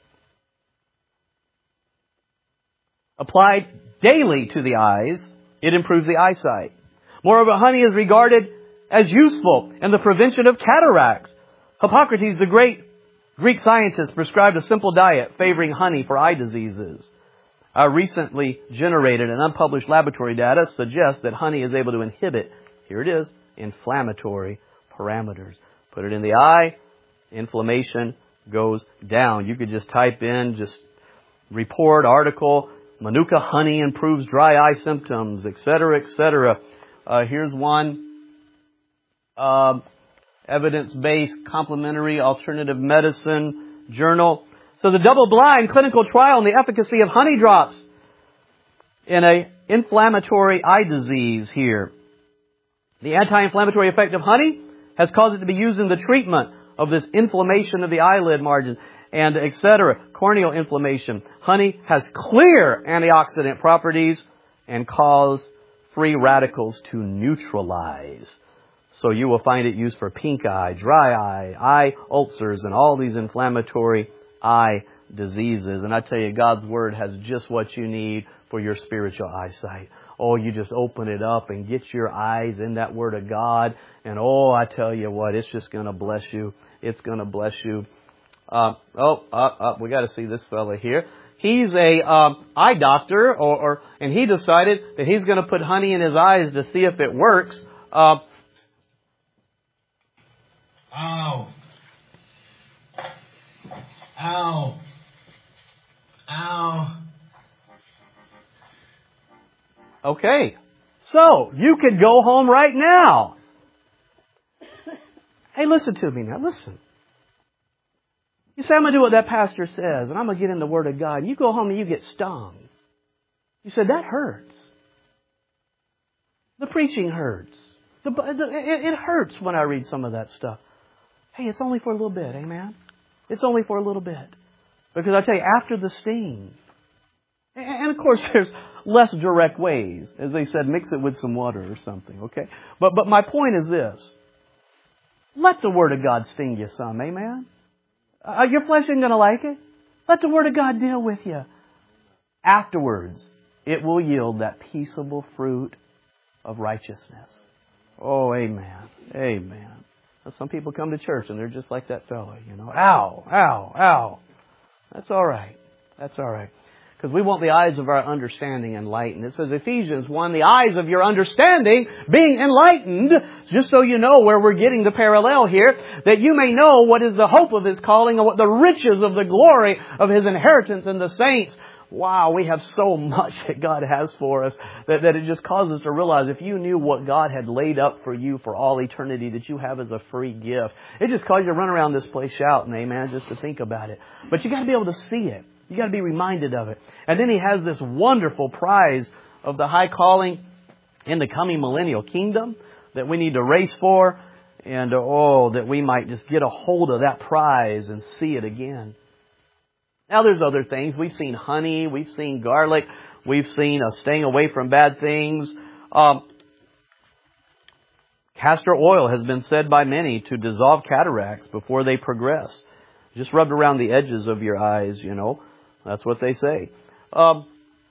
Applied daily to the eyes, it improves the eyesight. Moreover, honey is regarded as useful in the prevention of cataracts. Hippocrates, the great Greek scientist, prescribed a simple diet favoring honey for eye diseases. Our recently generated and unpublished laboratory data suggests that honey is able to inhibit, here it is, inflammatory parameters. Put it in the eye, inflammation goes down. You could just type in, report, article, Manuka honey improves dry eye symptoms, etc., etc. Here's one. Evidence-based complementary alternative medicine journal. So the double-blind clinical trial on the efficacy of honey drops in an inflammatory eye disease here. The anti-inflammatory effect of honey has caused it to be used in the treatment of this inflammation of the eyelid margin and etc. Corneal inflammation. Honey has clear antioxidant properties and cause free radicals to neutralize. So you will find it used for pink eye, dry eye ulcers, and all these inflammatory eye diseases. And I tell you, God's Word has just what you need for your spiritual eyesight. Oh, you just open it up and get your eyes in that Word of God. And oh, I tell you what, it's just going to bless you. It's going to bless you. We got to see this fella here. He's a eye doctor, and he decided that he's going to put honey in his eyes to see if it works. Ow. Ow. Ow. Okay. So, you could go home right now. Hey, listen to me now. Listen. You say, I'm going to do what that pastor says, and I'm going to get in the Word of God. And you go home and you get stung. You said, that hurts. The preaching hurts. It hurts when I read some of that stuff. Hey, it's only for a little bit, amen? It's only for a little bit. Because I tell you, after the sting, and of course there's less direct ways. As they said, mix it with some water or something, okay? But my point is this. Let the Word of God sting you some, amen? Your flesh isn't going to like it. Let the Word of God deal with you. Afterwards, it will yield that peaceable fruit of righteousness. Oh, amen. Amen. Now, some people come to church and they're just like that fellow, you know. Ow, ow, ow. That's all right. That's all right. Because we want the eyes of our understanding enlightened. It says, Ephesians 1, the eyes of your understanding being enlightened, just so you know where we're getting the parallel here, that you may know what is the hope of His calling and what the riches of the glory of His inheritance in the saints. wow, we have so much that God has for us that it just causes us to realize if you knew what God had laid up for you for all eternity that you have as a free gift, it just causes you to run around this place shouting, amen, just to think about it. But you got to be able to see it. You got to be reminded of it. And then He has this wonderful prize of the high calling in the coming millennial kingdom that we need to race for. And that we might just get a hold of that prize and see it again. Now there's other things. We've seen honey. We've seen garlic. We've seen staying away from bad things. Castor oil has been said by many to dissolve cataracts before they progress. Just rub it around the edges of your eyes, That's what they say. What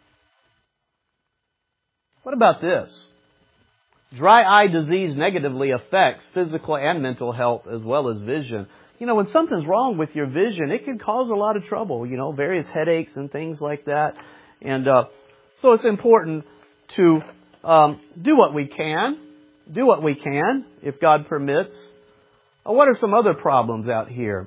about this? Dry eye disease negatively affects physical and mental health as well as vision. When something's wrong with your vision, it can cause a lot of trouble, various headaches and things like that. And so it's important to do what we can. Do what we can, if God permits. What are some other problems out here?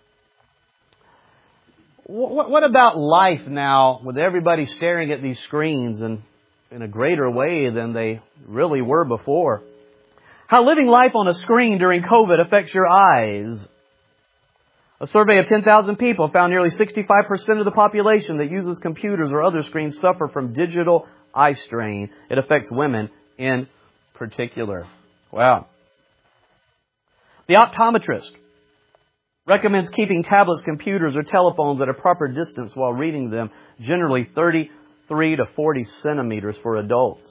What about life now with everybody staring at these screens and in a greater way than they really were before? How living life on a screen during COVID affects your eyes. A survey of 10,000 people found nearly 65% of the population that uses computers or other screens suffer from digital eye strain. It affects women in particular. Wow. The optometrist recommends keeping tablets, computers, or telephones at a proper distance while reading them, generally 33 to 40 centimeters for adults.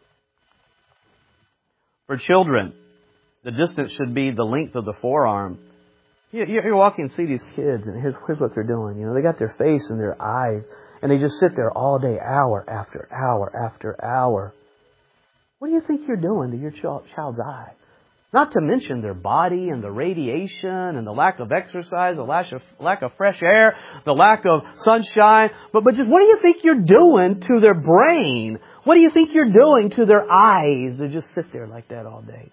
For children, the distance should be the length of the forearm. You're walking and see these kids, and here's what they're doing. They got their face and their eyes, and they just sit there all day, hour after hour after hour. What do you think you're doing to your child's eye? Not to mention their body and the radiation and the lack of exercise, the lack of fresh air, the lack of sunshine. But just what do you think you're doing to their brain? What do you think you're doing to their eyes to just sit there like that all day?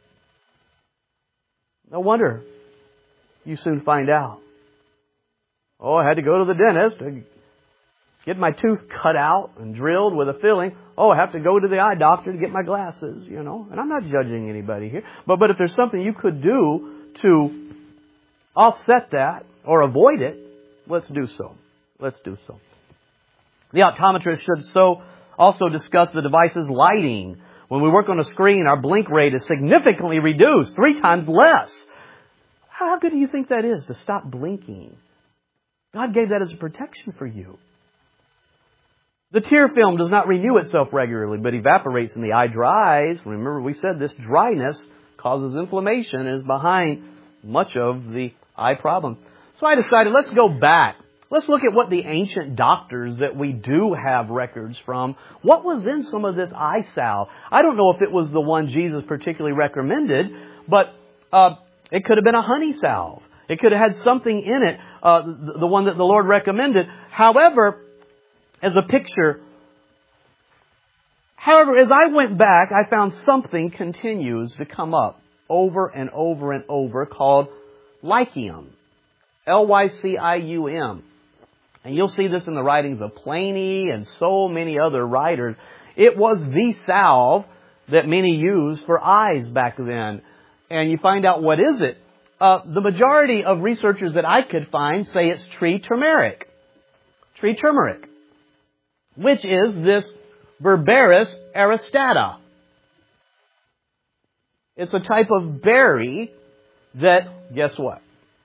No wonder you soon find out. I had to go to the dentist to get my tooth cut out and drilled with a filling. I have to go to the eye doctor to get my glasses, And I'm not judging anybody here. But if there's something you could do to offset that or avoid it, let's do so. Let's do so. The optometrist should also discuss the device's lighting. When we work on a screen, our blink rate is significantly reduced, 3 times less. How good do you think that is to stop blinking? God gave that as a protection for you. The tear film does not renew itself regularly, but evaporates and the eye dries. Remember, we said this dryness causes inflammation and is behind much of the eye problem. So I decided, let's go back. Let's look at what the ancient doctors that we do have records from, what was in some of this eye salve. I don't know if it was the one Jesus particularly recommended, but it could have been a honey salve. It could have had something in it, the one that the Lord recommended. However, as a picture, as I went back, I found something continues to come up over and over and over called Lycium. Lycium. And you'll see this in the writings of Pliny and so many other writers. It was the salve that many used for eyes back then. And you find out, what is it? The majority of researchers that I could find say it's tree turmeric. Tree turmeric. Which is this Berberis aristata. It's a type of berry that, guess what?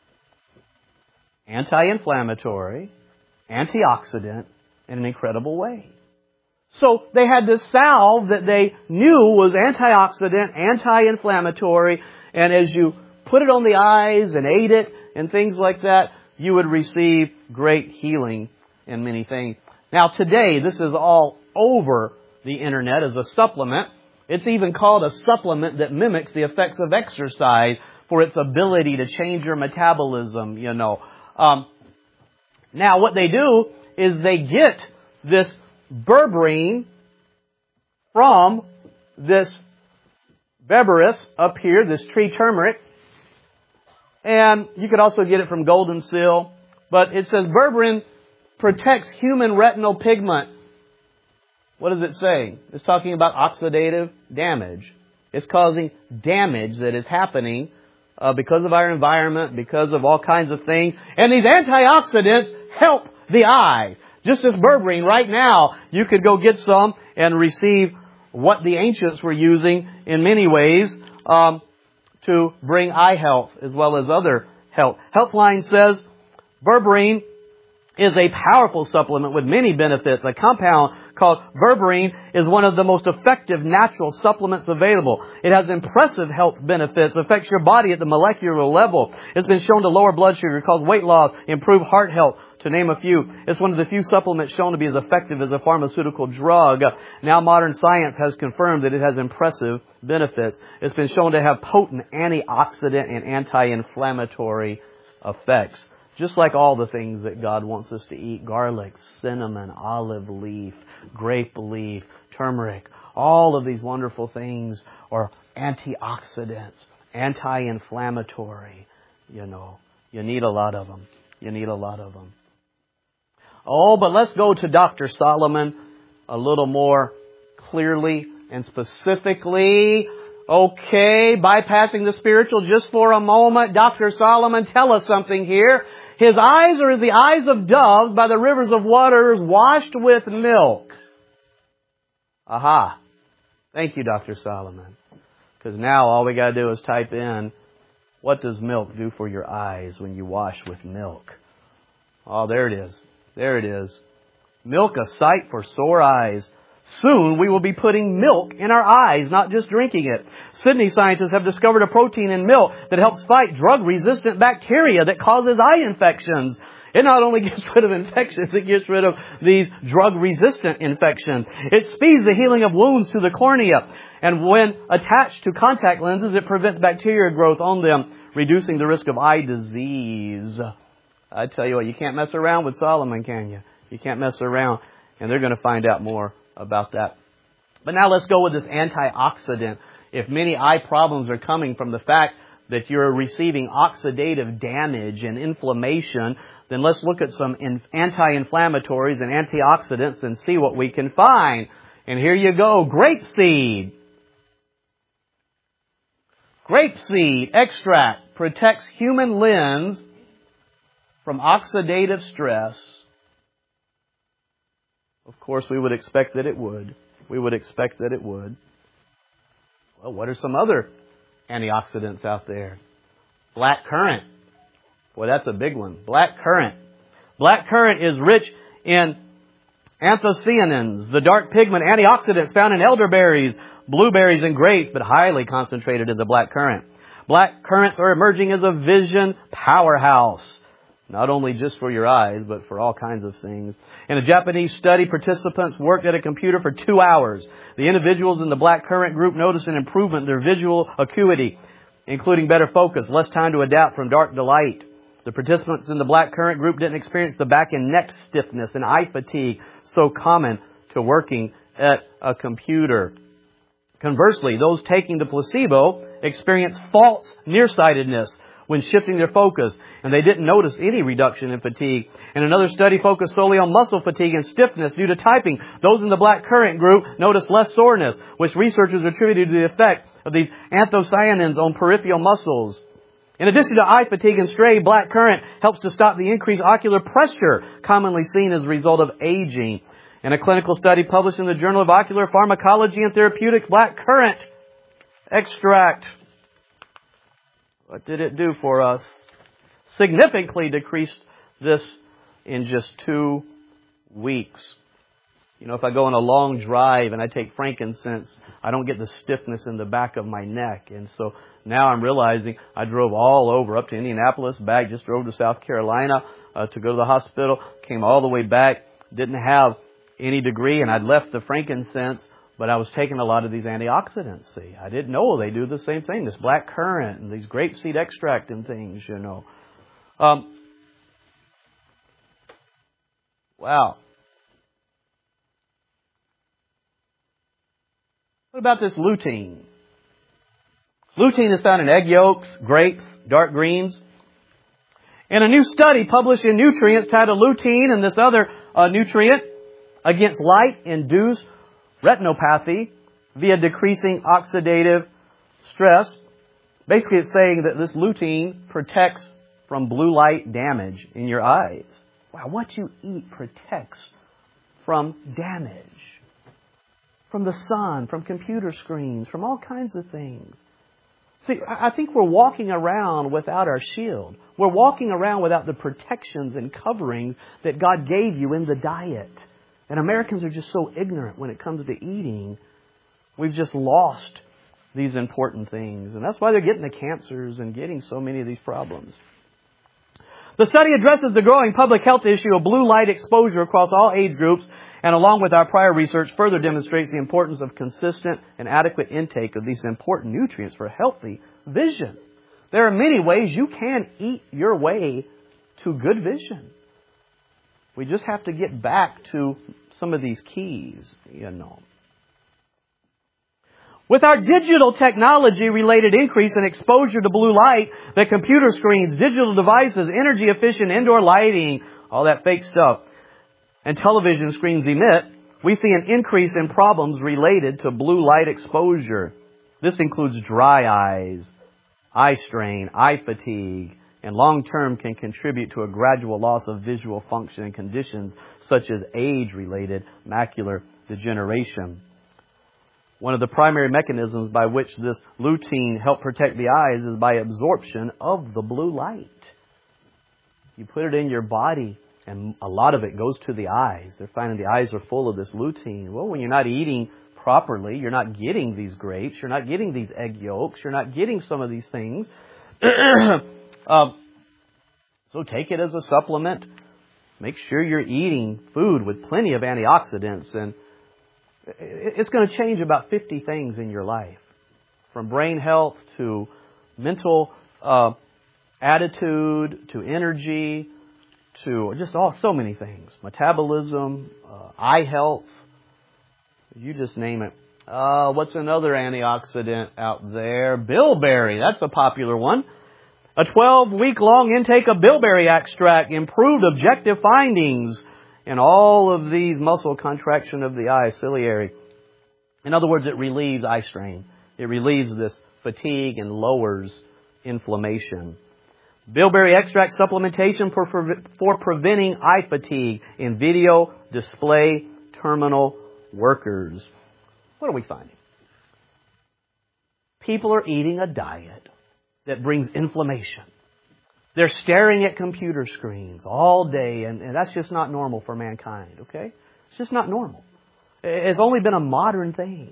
Anti-inflammatory, antioxidant in an incredible way. So they had this salve that they knew was antioxidant, anti-inflammatory, and as you put it on the eyes and ate it and things like that, you would receive great healing in many things. Now today, this is all over the internet as a supplement. It's even called a supplement that mimics the effects of exercise for its ability to change your metabolism, Now what they do is they get this berberine from this berberis up here, this tree turmeric. And you could also get it from golden seal. But it says berberine protects human retinal pigment. What does it say? It's talking about oxidative damage. It's causing damage that is happening because of our environment, because of all kinds of things. And these antioxidants help the eye. Just as berberine, right now, you could go get some and receive what the ancients were using in many ways to bring eye health as well as other health. Healthline says berberine is a powerful supplement with many benefits. A compound called berberine is one of the most effective natural supplements available. It has impressive health benefits, affects your body at the molecular level. It's been shown to lower blood sugar, cause weight loss, improve heart health, to name a few. It's one of the few supplements shown to be as effective as a pharmaceutical drug. Now modern science has confirmed that it has impressive benefits. It's been shown to have potent antioxidant and anti-inflammatory effects. Just like all the things that God wants us to eat. Garlic, cinnamon, olive leaf, grape leaf, turmeric. All of these wonderful things are antioxidants, anti-inflammatory. You need a lot of them. You need a lot of them. Oh, but let's go to Dr. Solomon a little more clearly and specifically. Okay, bypassing the spiritual just for a moment. Dr. Solomon, tell us something here. His eyes are as the eyes of doves by the rivers of waters washed with milk. Aha. Thank you, Dr. Solomon. Because now all we got to do is type in, what does milk do for your eyes when you wash with milk? Oh, there it is. There it is. Milk, a sight for sore eyes. Soon we will be putting milk in our eyes, not just drinking it. Sydney scientists have discovered a protein in milk that helps fight drug-resistant bacteria that causes eye infections. It not only gets rid of infections, it gets rid of these drug-resistant infections. It speeds the healing of wounds to the cornea. And when attached to contact lenses, it prevents bacteria growth on them, reducing the risk of eye disease. I tell you what, you can't mess around with Solomon, can you? You can't mess around. And they're going to find out more about that. But now let's go with this antioxidant. If many eye problems are coming from the fact that you're receiving oxidative damage and inflammation, then let's look at some anti-inflammatories and antioxidants and see what we can find. And here you go, grapeseed. Grapeseed extract protects human lens from oxidative stress. Of course, we would expect that it would. We would expect that it would. Well, what are some other antioxidants out there? Black currant. Boy, that's a big one. Black currant. Black currant is rich in anthocyanins, the dark pigment antioxidants found in elderberries, blueberries, and grapes, but highly concentrated in the black currant. Black currants are emerging as a vision powerhouse. Not only just for your eyes, but for all kinds of things. In a Japanese study, participants worked at a computer for 2 hours. The individuals in the black currant group noticed an improvement in their visual acuity, including better focus, less time to adapt from dark to light. The participants in the black currant group didn't experience the back and neck stiffness and eye fatigue so common to working at a computer. Conversely, those taking the placebo experienced false nearsightedness when shifting their focus, and they didn't notice any reduction in fatigue. And another study focused solely on muscle fatigue and stiffness due to typing. Those in the black currant group noticed less soreness, which researchers attributed to the effect of these anthocyanins on peripheral muscles. In addition to eye fatigue and strain, black currant helps to stop the increased ocular pressure commonly seen as a result of aging. In a clinical study published in the Journal of Ocular Pharmacology and Therapeutics, black currant extract, what did it do for us? Significantly decreased this in just 2 weeks. You know, if I go on a long drive and I take frankincense, I don't get the stiffness in the back of my neck. And so now I'm realizing I drove all over up to Indianapolis, back, just drove to South Carolina to go to the hospital, came all the way back, didn't have any degree, and I'd left the frankincense, but I was taking a lot of these antioxidants, see. I didn't know they do the same thing, this black currant and these grapeseed extract and things, you know. Wow. What about this lutein? Lutein is found in egg yolks, grapes, dark greens. In a new study published in Nutrients titled Lutein and this other nutrient against light-induced retinopathy via decreasing oxidative stress, basically it's saying that this lutein protects from blue light damage in your eyes. Wow, what you eat protects from damage. From the sun, from computer screens, from all kinds of things. See, I think we're walking around without our shield. We're walking around without the protections and coverings that God gave you in the diet. And Americans are just so ignorant when it comes to eating. We've just lost these important things. And that's why they're getting the cancers and getting so many of these problems. The study addresses the growing public health issue of blue light exposure across all age groups, and along with our prior research, further demonstrates the importance of consistent and adequate intake of these important nutrients for healthy vision. There are many ways you can eat your way to good vision. We just have to get back to some of these keys, With our digital technology-related increase in exposure to blue light that computer screens, digital devices, energy-efficient indoor lighting, all that fake stuff, and television screens emit, we see an increase in problems related to blue light exposure. This includes dry eyes, eye strain, eye fatigue, and long-term can contribute to a gradual loss of visual function and conditions such as age-related macular degeneration. One of the primary mechanisms by which this lutein helps protect the eyes is by absorption of the blue light. You put it in your body, and a lot of it goes to the eyes. They're finding the eyes are full of this lutein. Well, when you're not eating properly, you're not getting these grapes, you're not getting these egg yolks, you're not getting some of these things. So take it as a supplement. Make sure you're eating food with plenty of antioxidants, and it's going to change about 50 things in your life. From brain health to mental attitude to energy to just so many things. Metabolism, eye health, you just name it. What's another antioxidant out there? Bilberry, that's a popular one. A 12-week-long intake of bilberry extract improved objective findings in all of these muscle contraction of the eye, ciliary. In other words, it relieves eye strain. It relieves this fatigue and lowers inflammation. Bilberry extract supplementation for preventing eye fatigue in video display terminal workers. What are we finding? People are eating a diet that brings inflammation. They're staring at computer screens all day, and that's just not normal for mankind, okay? It's just not normal. It's only been a modern thing.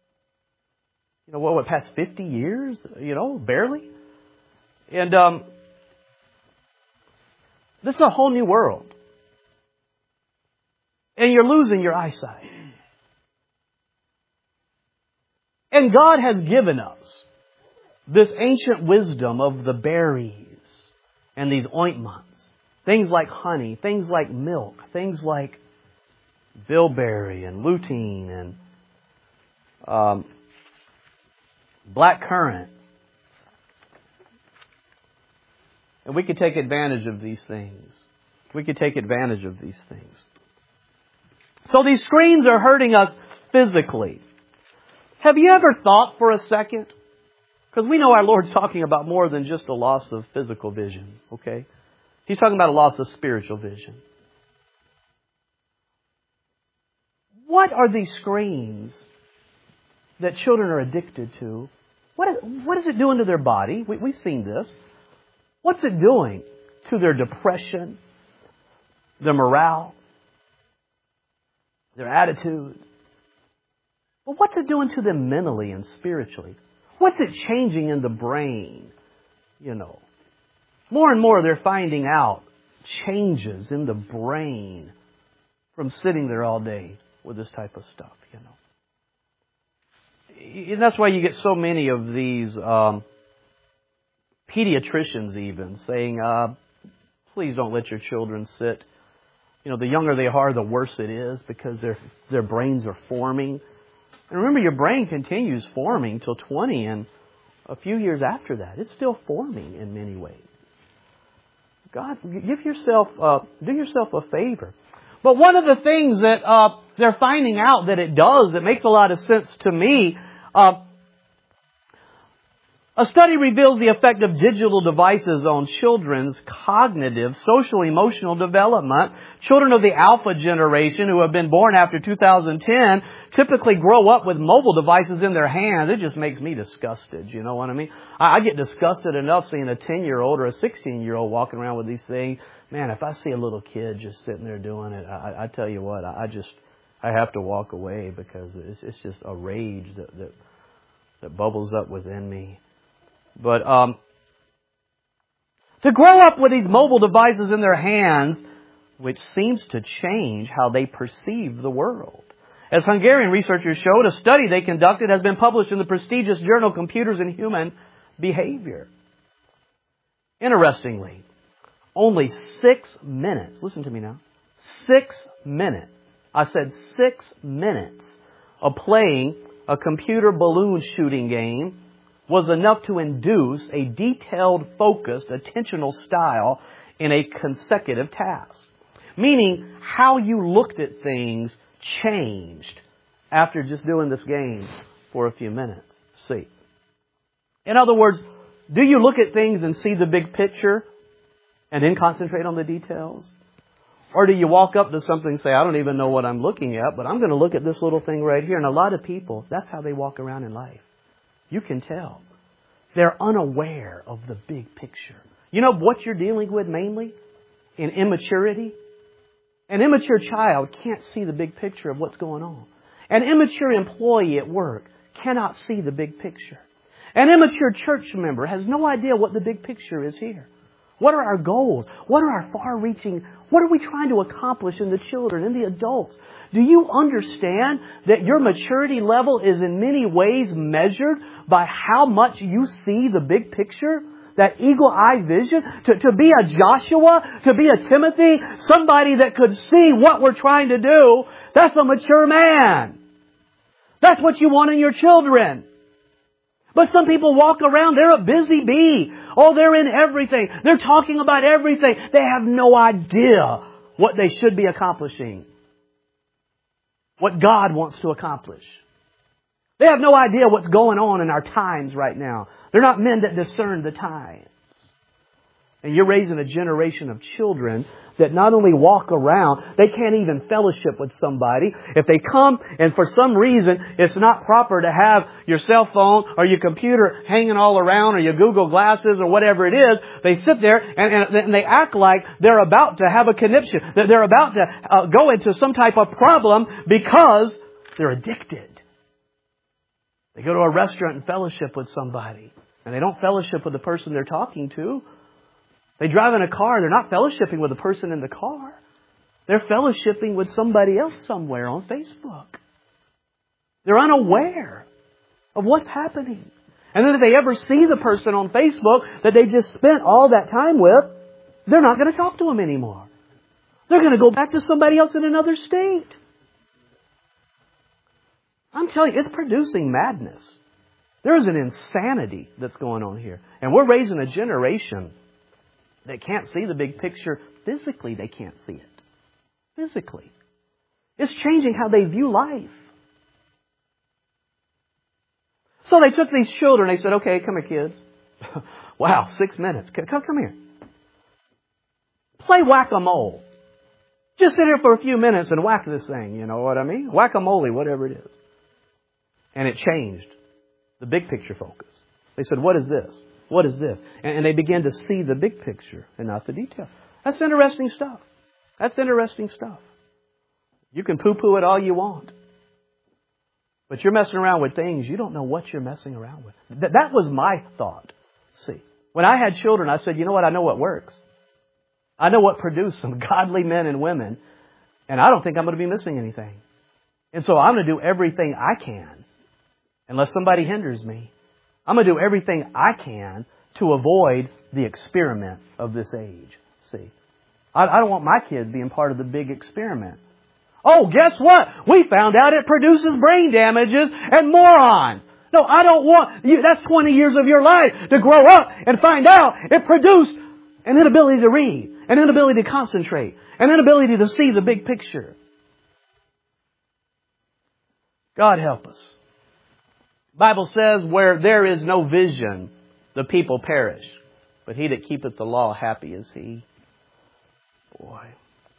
What, past 50 years? Barely? And this is a whole new world. And you're losing your eyesight. And God has given us this ancient wisdom of the berries and these ointments. Things like honey, things like milk, things like bilberry and lutein and black currant. And we could take advantage of these things. We could take advantage of these things. So these screens are hurting us physically. Have you ever thought for a second? Because we know our Lord's talking about more than just a loss of physical vision, okay? He's talking about a loss of spiritual vision. What are these screens that children are addicted to? What is it doing to their body? We've seen this. What's it doing to their depression, their morale, their attitudes? Well, what's it doing to them mentally and spiritually? What's it changing in the brain? More and more they're finding out changes in the brain from sitting there all day with this type of stuff, And that's why you get so many of these pediatricians even saying, please don't let your children sit. The younger they are, the worse it is because their brains are forming. And remember, your brain continues forming till 20, and a few years after that, it's still forming in many ways. God, do yourself a favor. But one of the things that they're finding out that it does, that makes a lot of sense to me, a study reveals the effect of digital devices on children's cognitive, social, emotional development. Children of the Alpha generation who have been born after 2010 typically grow up with mobile devices in their hands. It just makes me disgusted, you know what I mean? I get disgusted enough seeing a 10-year-old or a 16-year-old walking around with these things. Man, if I see a little kid just sitting there doing it, I tell you what, I have to walk away because it's just a rage that bubbles up within me. But to grow up with these mobile devices in their hands, which seems to change how they perceive the world. As Hungarian researchers showed, a study they conducted has been published in the prestigious journal Computers and Human Behavior. Interestingly, only 6 minutes, listen to me now, 6 minutes, I said 6 minutes of playing a computer balloon shooting game was enough to induce a detailed, focused, attentional style in a consecutive task. Meaning, how you looked at things changed after just doing this game for a few minutes. See? In other words, do you look at things and see the big picture and then concentrate on the details? Or do you walk up to something and say, I don't even know what I'm looking at, but I'm going to look at this little thing right here. And a lot of people, that's how they walk around in life. You can tell. They're unaware of the big picture. You know what you're dealing with mainly? In immaturity. An immature child can't see the big picture of what's going on. An immature employee at work cannot see the big picture. An immature church member has no idea what the big picture is here. What are our goals? What are our far-reaching... What are we trying to accomplish in the children, in the adults? Do you understand that your maturity level is in many ways measured by how much you see the big picture? That eagle-eye vision? To be a Joshua, to be a Timothy, somebody that could see what we're trying to do, that's a mature man. That's what you want in your children. But some people walk around, they're a busy bee. Oh, they're in everything. They're talking about everything. They have no idea what they should be accomplishing. What God wants to accomplish. They have no idea what's going on in our times right now. They're not men that discern the times. And you're raising a generation of children that not only walk around, they can't even fellowship with somebody. If they come and for some reason it's not proper to have your cell phone or your computer hanging all around or your Google glasses or whatever it is, they sit there and they act like they're about to have a conniption, that they're about to go into some type of problem because they're addicted. They go to a restaurant and fellowship with somebody, and they don't fellowship with the person they're talking to. They drive in a car, they're not fellowshipping with the person in the car. They're fellowshipping with somebody else somewhere on Facebook. They're unaware of what's happening. And then if they ever see the person on Facebook that they just spent all that time with, they're not going to talk to them anymore. They're going to go back to somebody else in another state. I'm telling you, it's producing madness. There is an insanity that's going on here. And we're raising a generation that can't see the big picture. Physically, they can't see it. Physically. It's changing how they view life. So they took these children, they said, okay, come here, kids. Wow, 6 minutes. Come here. Play whack-a-mole. Just sit here for a few minutes and whack this thing, you know what I mean? Whack-a-mole, whatever it is. And it changed the big picture focus. They said, what is this? What is this? And they began to see the big picture and not the detail. That's interesting stuff. That's interesting stuff. You can poo-poo it all you want. But you're messing around with things, you don't know what you're messing around with. That was my thought. See, when I had children, I said, you know what? I know what works. I know what produced some godly men and women. And I don't think I'm going to be missing anything. And so I'm going to do everything I can. Unless somebody hinders me. I'm going to do everything I can to avoid the experiment of this age. See, I don't want my kids being part of the big experiment. Oh, guess what? We found out it produces brain damages and morons. No, I don't want you. That's 20 years of your life to grow up and find out it produced an inability to read, an inability to concentrate, an inability to see the big picture. God help us. The Bible says, where there is no vision, the people perish. But he that keepeth the law, happy is he. Boy.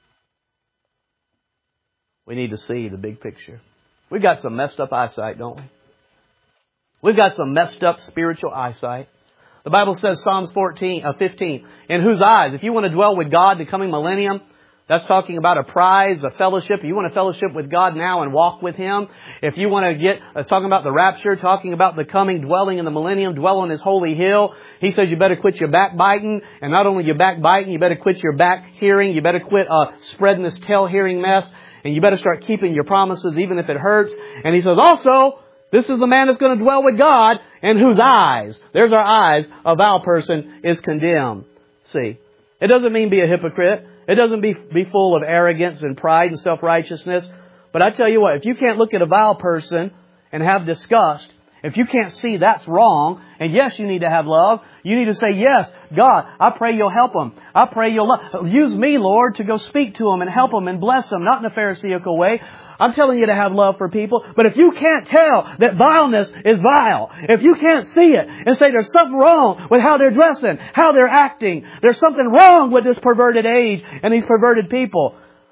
We need to see the big picture. We've got some messed up eyesight, don't we? We've got some messed up spiritual eyesight. The Bible says, Psalms 15, in whose eyes, if you want to dwell with God the coming millennium, that's talking about a prize, a fellowship. If you want to fellowship with God now and walk with Him. If you want to it's talking about the rapture, talking about the coming dwelling in the millennium, dwell on His holy hill. He says you better quit your backbiting. And not only your backbiting, you better quit your back hearing. You better quit spreading this tail hearing mess. And you better start keeping your promises even if it hurts. And He says also, this is the man that's going to dwell with God, and whose eyes, there's our eyes, a vile person is condemned. See, it doesn't mean be a hypocrite. It doesn't be full of arrogance and pride and self-righteousness. But I tell you what, if you can't look at a vile person and have disgust, if you can't see that's wrong, and yes, you need to have love, you need to say, yes, God, I pray you'll help them. I pray you'll use me, Lord, to go speak to them and help them and bless them, not in a Pharisaical way. I'm telling you to have love for people. But if you can't tell that vileness is vile, if you can't see it and say there's something wrong with how they're dressing, how they're acting, there's something wrong with this perverted age and these perverted people,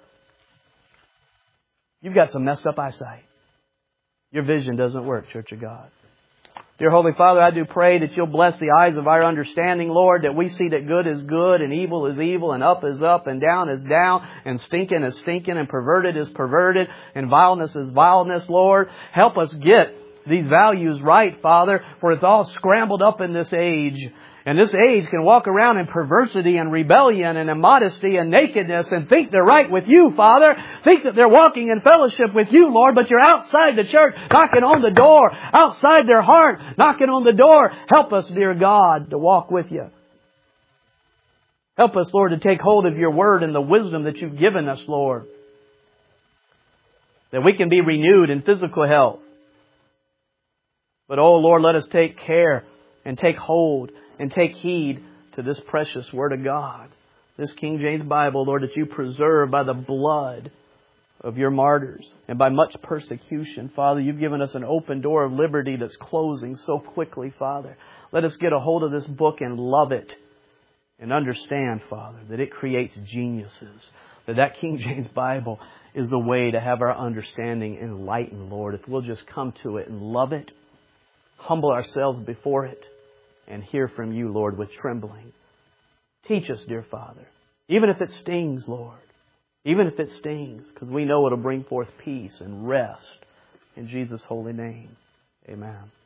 you've got some messed up eyesight. Your vision doesn't work, Church of God. Dear Holy Father, I do pray that you'll bless the eyes of our understanding, Lord, that we see that good is good and evil is evil and up is up and down is down and stinking is stinking and perverted is perverted and vileness is vileness, Lord. Help us get these values right, Father, for it's all scrambled up in this age. And this age can walk around in perversity and rebellion and immodesty and nakedness and think they're right with you, Father. Think that they're walking in fellowship with you, Lord, but you're outside the church knocking on the door, outside their heart knocking on the door. Help us, dear God, to walk with you. Help us, Lord, to take hold of your word and the wisdom that you've given us, Lord, that we can be renewed in physical health. But, oh, Lord, let us take care and take hold and take heed to this precious Word of God. This King James Bible, Lord, that you preserve by the blood of your martyrs and by much persecution. Father, you've given us an open door of liberty that's closing so quickly, Father. Let us get a hold of this book and love it and understand, Father, that it creates geniuses. That King James Bible is the way to have our understanding enlightened, Lord. If we'll just come to it and love it, humble ourselves before it, and hear from you, Lord, with trembling. Teach us, dear Father. Even if it stings, Lord. Even if it stings, because we know it'll bring forth peace and rest. In Jesus' holy name, amen.